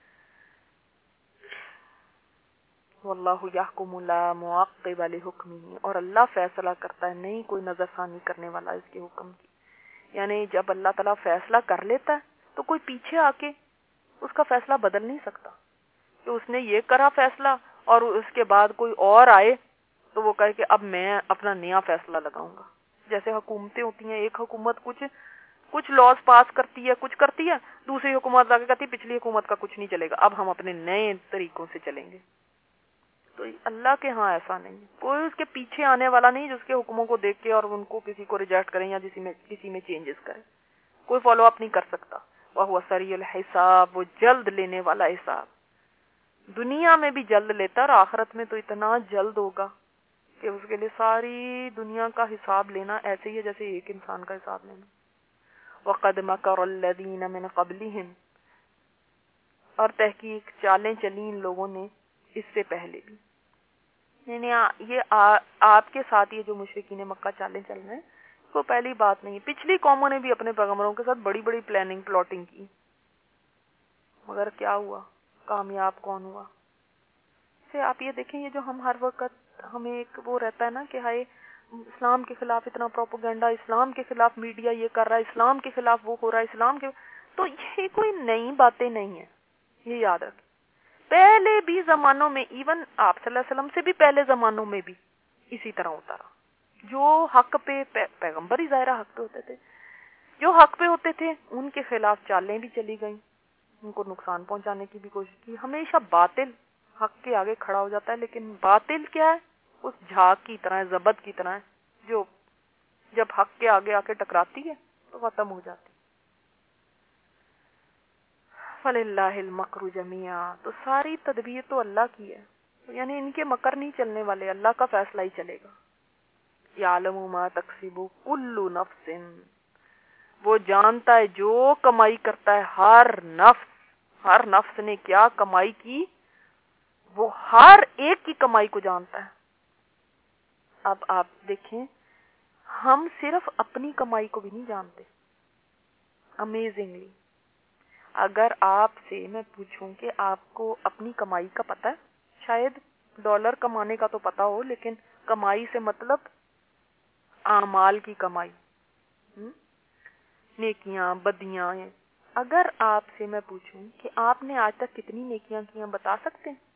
واللہ یحکم لا معقب لحکمہ، اور اللہ فیصلہ کرتا ہے، نہیں کوئی نظر ثانی کرنے والا اس کے حکم کی۔ یعنی جب اللہ تعالیٰ فیصلہ کر لیتا ہے تو کوئی پیچھے آ کے اس کا فیصلہ بدل نہیں سکتا کہ اس نے یہ کرا فیصلہ اور اس کے بعد کوئی اور آئے تو وہ کہے کہ اب میں اپنا نیا فیصلہ لگاؤں گا۔ جیسے حکومتیں ہوتی ہیں، ایک حکومت کچھ لاز پاس کرتی ہے، کچھ کرتی ہے، دوسری حکومت آ کے کہتی ہے پچھلی حکومت کا کچھ نہیں چلے گا، اب ہم اپنے نئے طریقوں سے چلیں گے۔ تو اللہ کے ہاں ایسا نہیں، کوئی اس کے پیچھے آنے والا نہیں جو اس کے حکموں کو دیکھ کے اور ان کو کسی کو ریجیکٹ کریں یا کسی میں چینجز کریں، کوئی فالو اپ نہیں کر سکتا۔ وَهُوَ سَرِيعُ الْحِسَابِ، وہ جلد لینے والا حساب، دنیا میں بھی جلد لیتا اور آخرت میں تو اتنا جلد ہوگا کہ اس کے لیے ساری دنیا کا حساب لینا ایسے ہی ہے جیسے ایک انسان کا حساب لینا۔ وَقَدْ مَكَرَ الَّذِينَ مِنْ قَبْلِهِمْ، اور تحقیق چالیں چلی ان لوگوں نے اس سے پہلے بھی، یعنی یہ آپ کے ساتھ یہ جو مشرکین مکہ چالیں چل رہے ہیں وہ پہلی بات نہیں، پچھلی قوموں نے بھی اپنے پیغمبروں کے ساتھ بڑی بڑی پلاٹنگ کی، مگر کیا ہوا؟ کامیاب کون ہوا؟ سے آپ یہ دیکھیں، یہ جو ہم ہر وقت ہمیں ایک وہ رہتا ہے نا کہ ہائے اسلام کے خلاف اتنا پروپیگنڈا، اسلام کے خلاف میڈیا یہ کر رہا ہے، اسلام کے خلاف وہ ہو رہا ہے، اسلام کے، تو یہ کوئی نئی باتیں نہیں ہیں، یہ یاد رکھیں۔ پہلے بھی زمانوں میں، ایون آپ صلی اللہ علیہ وسلم سے بھی پہلے زمانوں میں بھی اسی طرح ہوتا رہا، جو حق پہ پیغمبر ہی ظاہرہ حق پہ ہوتے تھے، جو حق پہ ہوتے تھے ان کے خلاف چالیں بھی چلی گئیں، ان کو نقصان پہنچانے کی بھی کوشش کی۔ ہمیشہ باطل حق کے آگے کھڑا ہو جاتا ہے، لیکن باطل کیا ہے؟ اس جھاگ کی طرح ہے، زبد کی طرح ہے جو جب حق کے آگے آ کے ٹکراتی ہے تو ختم ہو جاتی۔ فَلِلَّهِ الْمَكْرُ جَمِيعًا، تو ساری تدبیر تو اللہ کی ہے، یعنی ان کے مکر نہیں چلنے والے، اللہ کا فیصلہ ہی چلے گا۔ يَعْلَمُ مَا تَكْسِبُ كُلُّ نَفْسٍ، وہ جانتا ہے جو کمائی کرتا ہے ہر نفس نے کیا کمائی کی، وہ ہر ایک کی کمائی کو جانتا ہے۔ اب آپ دیکھیں، ہم صرف اپنی کمائی کو بھی نہیں جانتے۔ امیزنگلی، اگر آپ سے میں پوچھوں کہ آپ کو اپنی کمائی کا پتہ ہے، شاید ڈالر کمانے کا تو پتہ ہو، لیکن کمائی سے مطلب اعمال کی کمائی، نیکیاں بدیاں، اگر آپ سے میں پوچھوں کہ آپ نے آج تک کتنی نیکیاں کی ہیں، بتا سکتے ہیں؟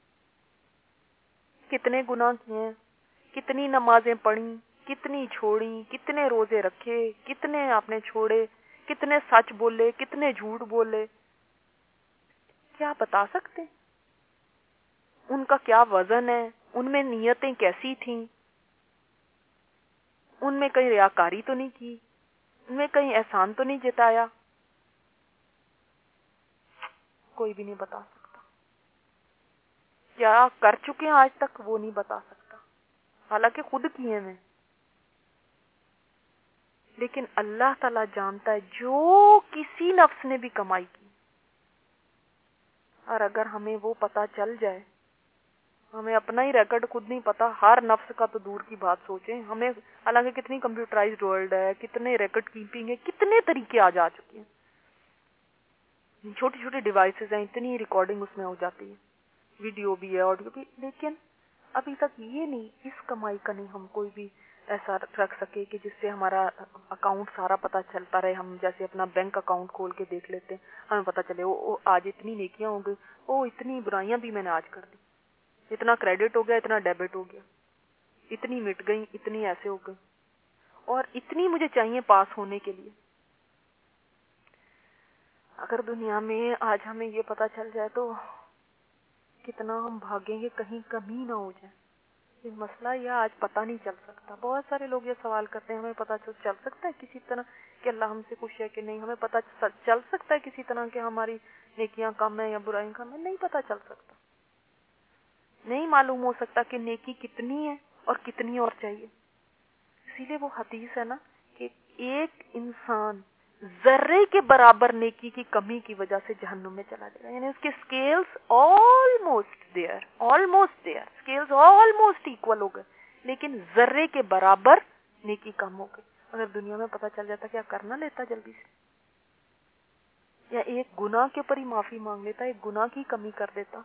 کتنے گناہ کیے ہیں، کتنی نمازیں پڑھی، کتنی چھوڑی، کتنے روزے رکھے، کتنے آپ نے چھوڑے، کتنے سچ بولے، کتنے جھوٹ بولے، کیا بتا سکتے؟ ان کا کیا وزن ہے، ان میں نیتیں کیسی تھیں، ان میں کہیں ریاکاری تو نہیں کی، ان میں کہیں احسان تو نہیں جتایا؟ کوئی بھی نہیں بتا سکتا۔ کیا کر چکے ہیں آج تک وہ نہیں بتا سکتا، حالانکہ خود کیے ہیں، لیکن اللہ تعالیٰ جانتا ہے جو کسی نفس نے بھی کمائی کی۔ اور اگر ہمیں وہ پتا چل جائے ہمیں اپنا ہی ریکارڈ خود نہیں پتا، ہر نفس کا تو دور کی بات سوچیں ہمیں، حالانکہ کتنی کمپیوٹرائزڈ ورلڈ ہے، کتنے ریکارڈ کیپنگ ہے، کتنے طریقے آ جا چکے ہیں، چھوٹی چھوٹی ڈیوائسز ہیں، اتنی ریکارڈنگ اس میں ہو جاتی ہے، ویڈیو بھی ہے، آڈیو بھی، لیکن ابھی تک یہ نہیں، اس کمائی کا نہیں ہم کوئی بھی ایسا رکھ سکے کہ جس سے ہمارا اکاؤنٹ سارا پتا چلتا رہے، ہم جیسے اپنا بینک اکاؤنٹ کھول کے دیکھ لیتے ہیں، ہمیں پتا چلے وہ آج اتنی نیکیاں ہو گئی، اتنی برائیاں بھی میں نے آج کر دی، اتنا کریڈٹ ہو گیا، اتنا ڈیبٹ ہو گیا، اتنی مٹ گئی، اتنی ایسے ہو گئی، اور اتنی مجھے چاہیے پاس ہونے کے لیے۔ اگر دنیا میں آج ہمیں یہ پتا چل جائے تو کتنا ہم بھاگیں گے کہیں کمی نہ ہو جائے۔ یہ مسئلہ یہ آج پتہ نہیں چل سکتا۔ بہت سارے لوگ یہ سوال کرتے ہیں ہمیں پتہ چل سکتا ہے کسی طرح کہ اللہ ہم سے خوش ہے کہ نہیں، ہمیں پتہ چل سکتا ہے کسی طرح کہ ہماری نیکیاں کم ہیں یا برائیاں کم ہیں، نہیں پتہ چل سکتا، نہیں معلوم ہو سکتا کہ نیکی کتنی ہے اور کتنی اور چاہیے۔ اسی لیے وہ حدیث ہے نا کہ ایک انسان ذرے کے برابر نیکی کی کمی کی وجہ سے جہنم میں چلا جائے گا، یعنی اس کے scales almost there scales almost equal ہو گئے، لیکن ذرے کے برابر نیکی کم ہو گئی۔ اگر دنیا میں پتہ چل جاتا کیا کرنا لیتا جلدی سے، یا ایک گناہ کے اوپر ہی معافی مانگ لیتا، ایک گناہ کی کمی کر دیتا،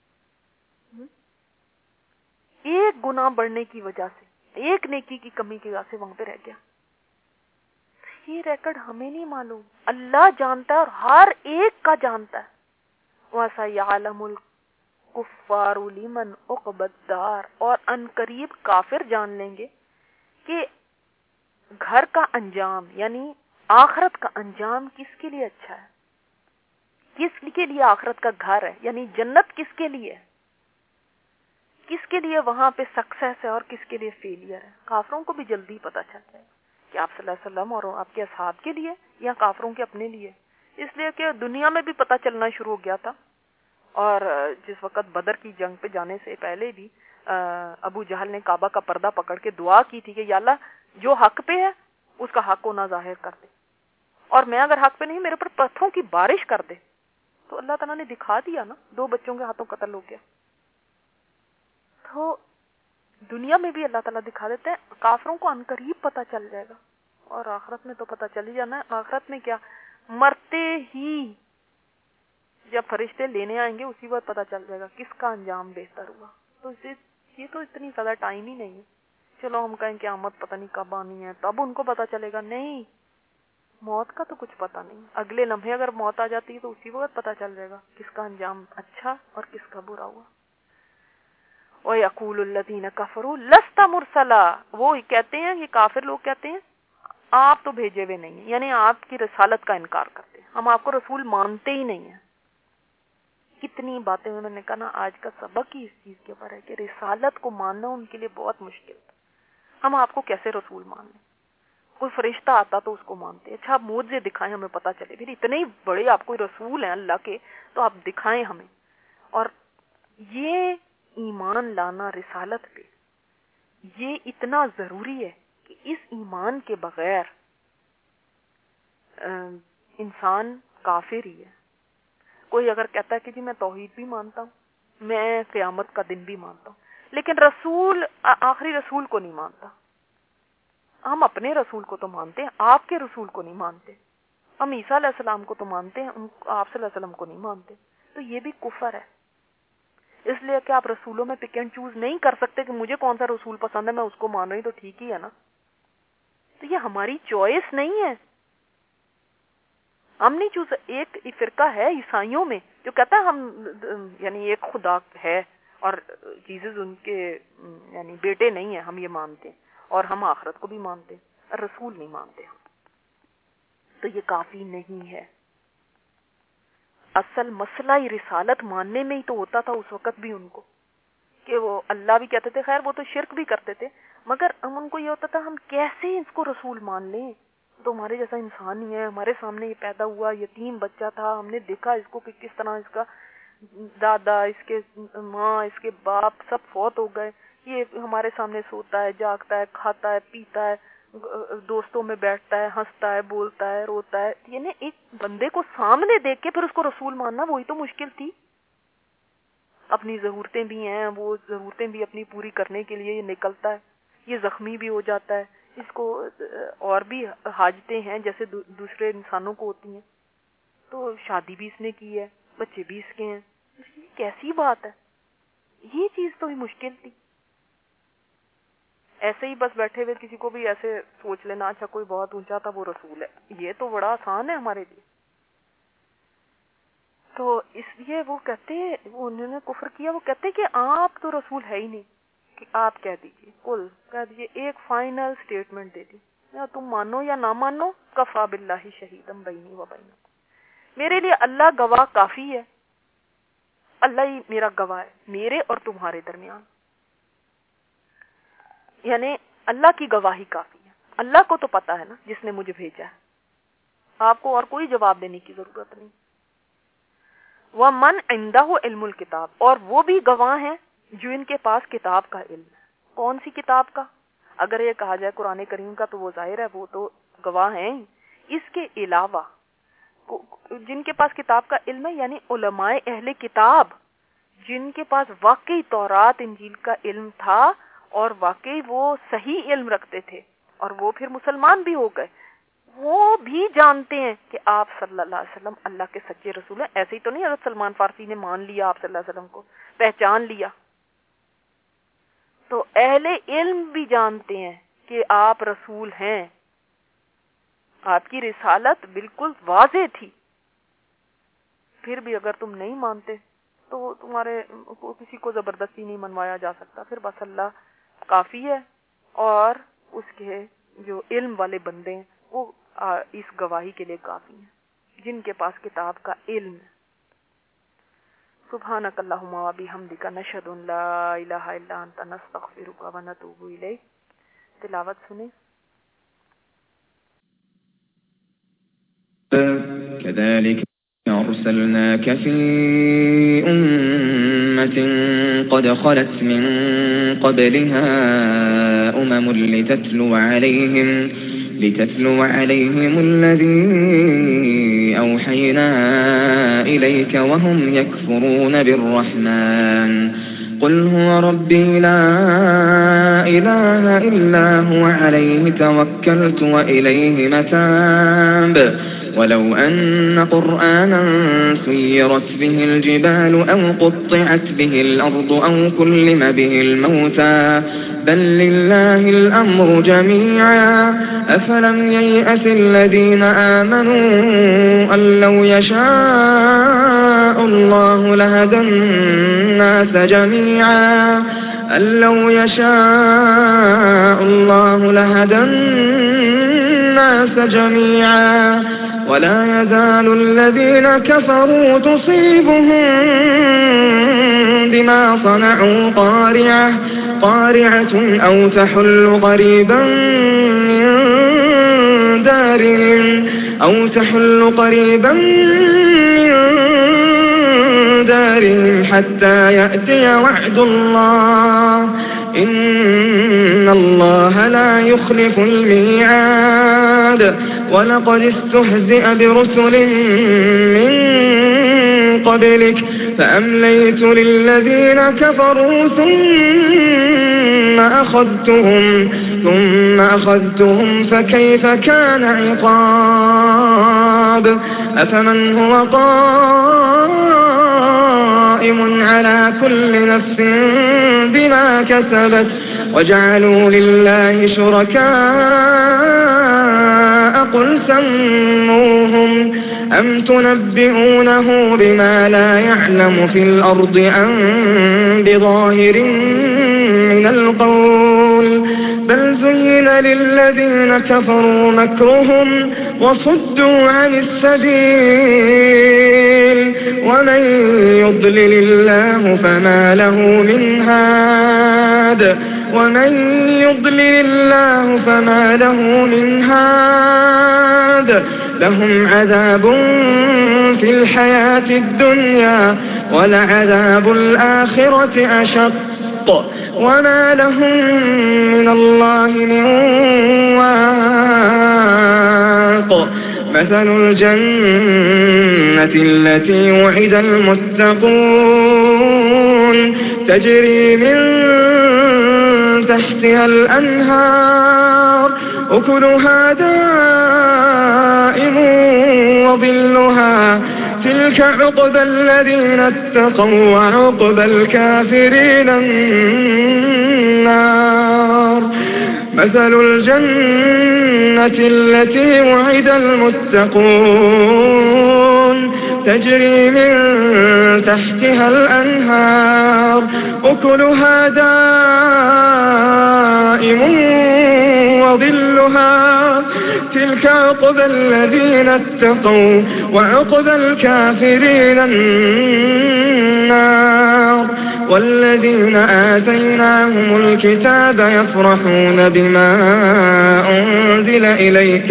ایک گناہ بڑھنے کی وجہ سے، ایک نیکی کی کمی کی وجہ سے وہاں پہ رہ گیا۔ یہ ریکارڈ ہمیں نہیں معلوم، اللہ جانتا ہے اور ہر ایک کا جانتا ہے۔ وَسَيَعْلَمُ الْكُفَّارُ لِمَنْ عُقْبَى الدَّارِ، اور ان قریب کافر جان لیں گے کہ گھر کا انجام یعنی آخرت کا انجام کس کے لیے اچھا ہے، کس کے لیے آخرت کا گھر ہے، یعنی جنت کس کے لیے ہے، کس کے لیے وہاں پہ سکسیس ہے اور کس کے لیے فیلئر ہے۔ کافروں کو بھی جلدی پتہ چل جائے گا کہ آپ صلی اللہ علیہ وسلم اور آپ کے اصحاب کے لیے یا کافروں کے اپنے لیے، اس لیے کہ دنیا میں بھی پتہ چلنا شروع ہو گیا تھا، اور جس وقت بدر کی جنگ پہ جانے سے پہلے بھی ابو جہل نے کعبہ کا پردہ پکڑ کے دعا کی تھی کہ یا اللہ جو حق پہ ہے اس کا حق ہونا ظاہر کر دے، اور میں اگر حق پہ نہیں میرے پر پتھروں کی بارش کر دے۔ تو اللہ تعالیٰ نے دکھا دیا نا، 2 بچوں کے ہاتھوں قتل ہو گیا۔ تو دنیا میں بھی اللہ تعالیٰ دکھا دیتے ہیں، کافروں کو عنقریب پتہ چل جائے گا، اور آخرت میں تو پتہ چل ہی جانا ہے۔ آخرت میں کیا، مرتے ہی جب فرشتے لینے آئیں گے اسی وقت پتہ چل جائے گا کس کا انجام بہتر ہوا۔ تو یہ تو اتنی زیادہ ٹائم ہی نہیں ہے، چلو ہم کہیں قیامت پتہ نہیں کب آنی ہے تب ان کو پتہ چلے گا، نہیں، موت کا تو کچھ پتہ نہیں، اگلے لمحے اگر موت آ جاتی ہے تو اسی وقت پتہ چل جائے گا کس کا انجام اچھا اور کس کا برا ہوا۔ وَيَقُولُ الَّذِينَ كَفَرُوا لَسْتَ مُرْسَلًا، وہ کہتے ہیں، یہ کافر لوگ کہتے ہیں آپ تو بھیجے ہوئے نہیں ہیں، یعنی آپ کی رسالت کا انکار کرتے ہیں، ہم آپ کو رسول مانتے ہی نہیں ہیں۔ کتنی باتیں انہوں نے کہا نا، آج کا سبق ہی اس چیز کے اوپر ہے کہ رسالت کو ماننا ان کے لیے بہت مشکل تھا۔ ہم آپ کو کیسے رسول مان لیں، کوئی فرشتہ آتا تو اس کو مانتے، اچھا آپ معجزے دکھائیں ہمیں پتہ چلے، پھر اتنے ہی بڑے آپ کوئی رسول ہیں اللہ کے تو آپ دکھائیں ہمیں۔ اور یہ ایمان لانا رسالت پہ یہ اتنا ضروری ہے کہ اس ایمان کے بغیر انسان کافر ہی ہے۔ کوئی اگر کہتا ہے کہ جی میں توحید بھی مانتا ہوں، میں قیامت کا دن بھی مانتا ہوں، لیکن رسول آخری رسول کو نہیں مانتا، ہم اپنے رسول کو تو مانتے ہیں، آپ کے رسول کو نہیں مانتے، ہم عیسیٰ علیہ السلام کو تو مانتے ہیں، آپ صلی اللہ علیہ وسلم کو نہیں مانتے، تو یہ بھی کفر ہے۔ اس لیے کہ آپ رسولوں میں پک اینڈ چوز نہیں کر سکتے کہ مجھے کون سا رسول پسند ہے میں اس کو مان رہی تو ٹھیک ہی ہے نا، تو یہ ہماری چوائس نہیں ہے، ہم نہیں چوز۔ ایک فرقہ ہے عیسائیوں میں جو کہتا ہے ہم یعنی ایک خدا ہے اور جیزس ان کے یعنی بیٹے نہیں ہیں، ہم یہ مانتے ہیں اور ہم آخرت کو بھی مانتے ہیں، رسول نہیں مانتے ہم، تو یہ کافی نہیں ہے۔ اصل مسئلہ ہی رسالت ماننے میں ہی تو ہوتا تھا اس وقت بھی ان کو، کہ وہ اللہ بھی کہتے تھے، خیر وہ تو شرک بھی کرتے تھے، مگر ہم ان کو یہ ہوتا تھا ہم کیسے اس کو رسول مان لیں، تو ہمارے جیسا انسان ہی ہے، ہمارے سامنے یہ پیدا ہوا یتیم بچہ تھا، ہم نے دیکھا اس کو کہ کس طرح اس کا دادا، اس کے ماں، اس کے باپ سب فوت ہو گئے، یہ ہمارے سامنے سوتا ہے، جاگتا ہے، کھاتا ہے، پیتا ہے، دوستوں میں بیٹھتا ہے، ہنستا ہے، بولتا ہے، روتا ہے، یعنی ایک بندے کو سامنے دیکھ کے پھر اس کو رسول ماننا وہی تو مشکل تھی۔ अपनी ज़रूरतें भी हैं, वो ज़रूरतें भी अपनी पूरी करने के लिए ये निकलता है, ये ज़ख्मी भी हो जाता है, इसको और भी हाजतें हैं जैसे दूसरे इंसानों को होती हैं, तो शादी भी इसने की है, बच्चे भी इसके हैं। ये कैसी बात है? ये चीज तो भी मुश्किल थी। ऐसे ही बस बैठे हुए किसी को भी ऐसे सोच लेना, अच्छा कोई बहुत ऊंचा था वो रसूल है, ये तो बड़ा आसान है हमारे लिए। तो इसलिए वो कहते, वो उन्होंने कुफ्र किया, वो कहते कि आप तो रसूल है ही नहीं, कि आप कह दीजिए, कुल कह दीजिए, एक फाइनल स्टेटमेंट दे दी, या तुम मानो या ना मानो, कफा बिल्लाहि शहीदम बैनी व बैनकुम, मेरे लिए अल्लाह गवाह काफी है, अल्लाह ही मेरा गवाह है मेरे और तुम्हारे दरमियान, यानी अल्लाह की गवाही काफी है। अल्लाह को तो पता है ना जिसने मुझे भेजा है, आपको और कोई जवाब देने की जरूरत नहीं। वह मन इंदहु इल्मुल किताब, और वो भी गवाह हैं जो इनके पास किताब का इल्म है। कौन सी किताब का? अगर ये कहा जाए कुरान करीम का तो वो जाहिर है वो तो गवाह हैं ही। इसके अलावा जिनके पास किताब का इल्म है, यानी उलमाए अहले किताब, जिनके पास वाकई तौरात इंजील का इल्म था और वाकई वो सही इल्म रखते थे और वो फिर मुसलमान भी हो गए, वो भी जानते हैं कि आप सल्लल्लाहु अलैहि वसल्लम अल्लाह के सच्चे रसूल हैं। ऐसे ही तो नहीं हज़रत सलमान फारसी ने मान लिया आप सल्लल्लाहु अलैहि वसल्लम को, पहचान लिया, तो अहले इल्म भी जानते हैं कि आप रसूल हैं, आपकी रिसालत बिल्कुल वाज़ेह थी। फिर भी अगर तुम नहीं मानते तो तुम्हारे किसी को जबरदस्ती नहीं मनवाया जा सकता, फिर बस अल्लाह काफी है और उसके जो इल्म वाले बंदे हैं वो इस गवाही के लिए काफी हैं, जिनके पास किताब का इल्म है। सुब्हानक अल्लाहुम्मा व बिहम्दिका नशहदु अन ला इलाहा इल्ला अंता नस्तगफिरुका व नतूबु इलैक। तिलावत सुने। كذلك أرسلناك في أمة قد خلت من قبلها أمم لتتلو عليهم الذي أوحينا إليك وهم يكفرون بالرحمن قل هو ربي لا إله إلا هو عليه توكلت وإليه متاب ولو أن قرآنا سيرت به الجبال أو قطعت به الأرض أو كلم به الموتى بل لله الأمر جميعا أفلم ييأس الذين آمنوا أن لو يشاء الله لهدى الناس جميعا ولا يزال الذين كفروا تصيبهم بما صنعوا قارعة أو تحل قريبا من دارهم حتى يأتي وعد الله إن الله لا يخلف الميعاد ولقد استهزئ برسل من قبلك فأمليت للذين كفروا ثم أخذتهم فكيف كان عقاب أفمن هو قائم على كل نفس بما كسبت وجعلوا لله شركاء قل سموهم أم تنبئونه بما لا يعلم في الأرض أم بظاهر من القول بل زين للذين كفروا مكرهم وصدوا عن السبيل ومن يضلل الله فما له من هاد لهم عذاب في الحياة الدنيا ولعذاب الآخرة أشق وما لهم من الله من واق مثل الجنة التي وعد المتقون تجري من تحتها الأنهار أكلها دائم وظلها تلك عقبى الذين اتقوا وعقبى الكافرين النار مثل الجنة التي وعد المتقون تجري من تحتها الأنهار أكلها دائم وظلها تلك عقبى الذين اتقوا وعقبى الكافرين النار والذين آتيناهم الكتاب يفرحون بما أنزل إليك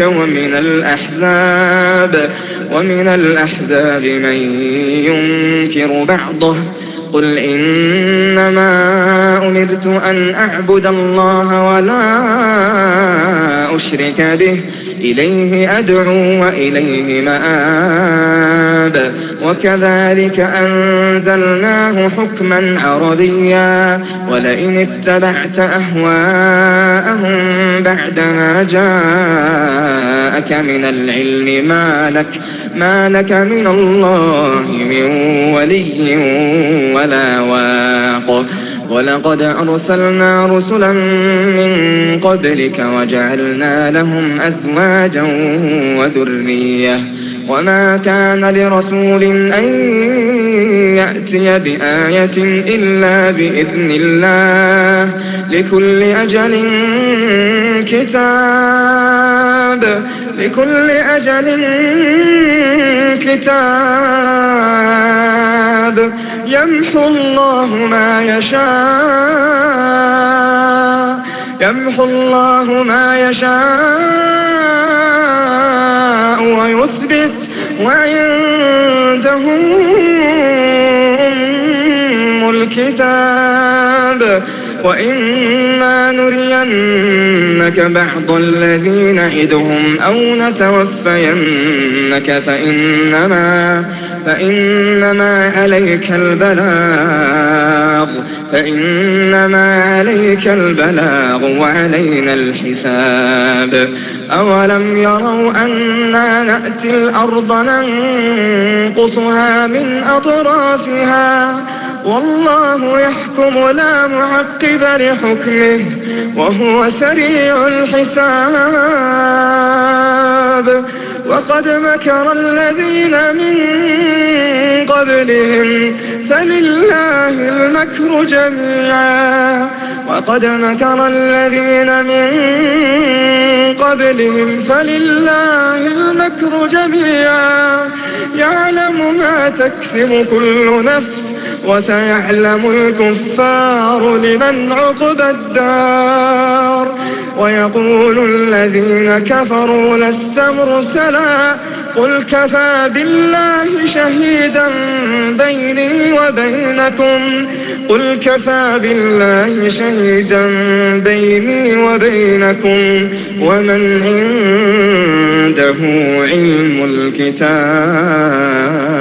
ومن الأحزاب من ينكر بعضه قل إنما أمرت أن أعبد الله ولا أشرك به إليه أدعو وإليه مآب وكذلك أنزلناه حكما عربيا ولئن اتبعت أهواءهم بعدما جاءك من العلم ما لك من الله من ولي ولا واق ولقد أرسلنا رسلا من قبلك وجعلنا لهم أزواجا وذرية وما كان لرسول أن يأتي بآية إلا بإذن الله لكل أجل كتاب يمحو الله ما يشاء ويثبت وعنده أم الكتاب وإما نرينك بعض الذي نعدهم أو نتوفينك فإنما عليك البلاغ وعلينا الحساب أولم يروا أنا نأتي الأرض ننقصها من أطرافها والله يحكم لا معقب لحكمه وهو سريع الحساب وقد مكر الذين من قبلهم فلله المكر جميعا يعلم ما تكسب كل نفس وسيعلم الكفار لمن عقبى الدار ويقول الذين كفروا لست مرسلا قل كفى بالله شهيدا بيني وبينكم ومن عنده علم الكتاب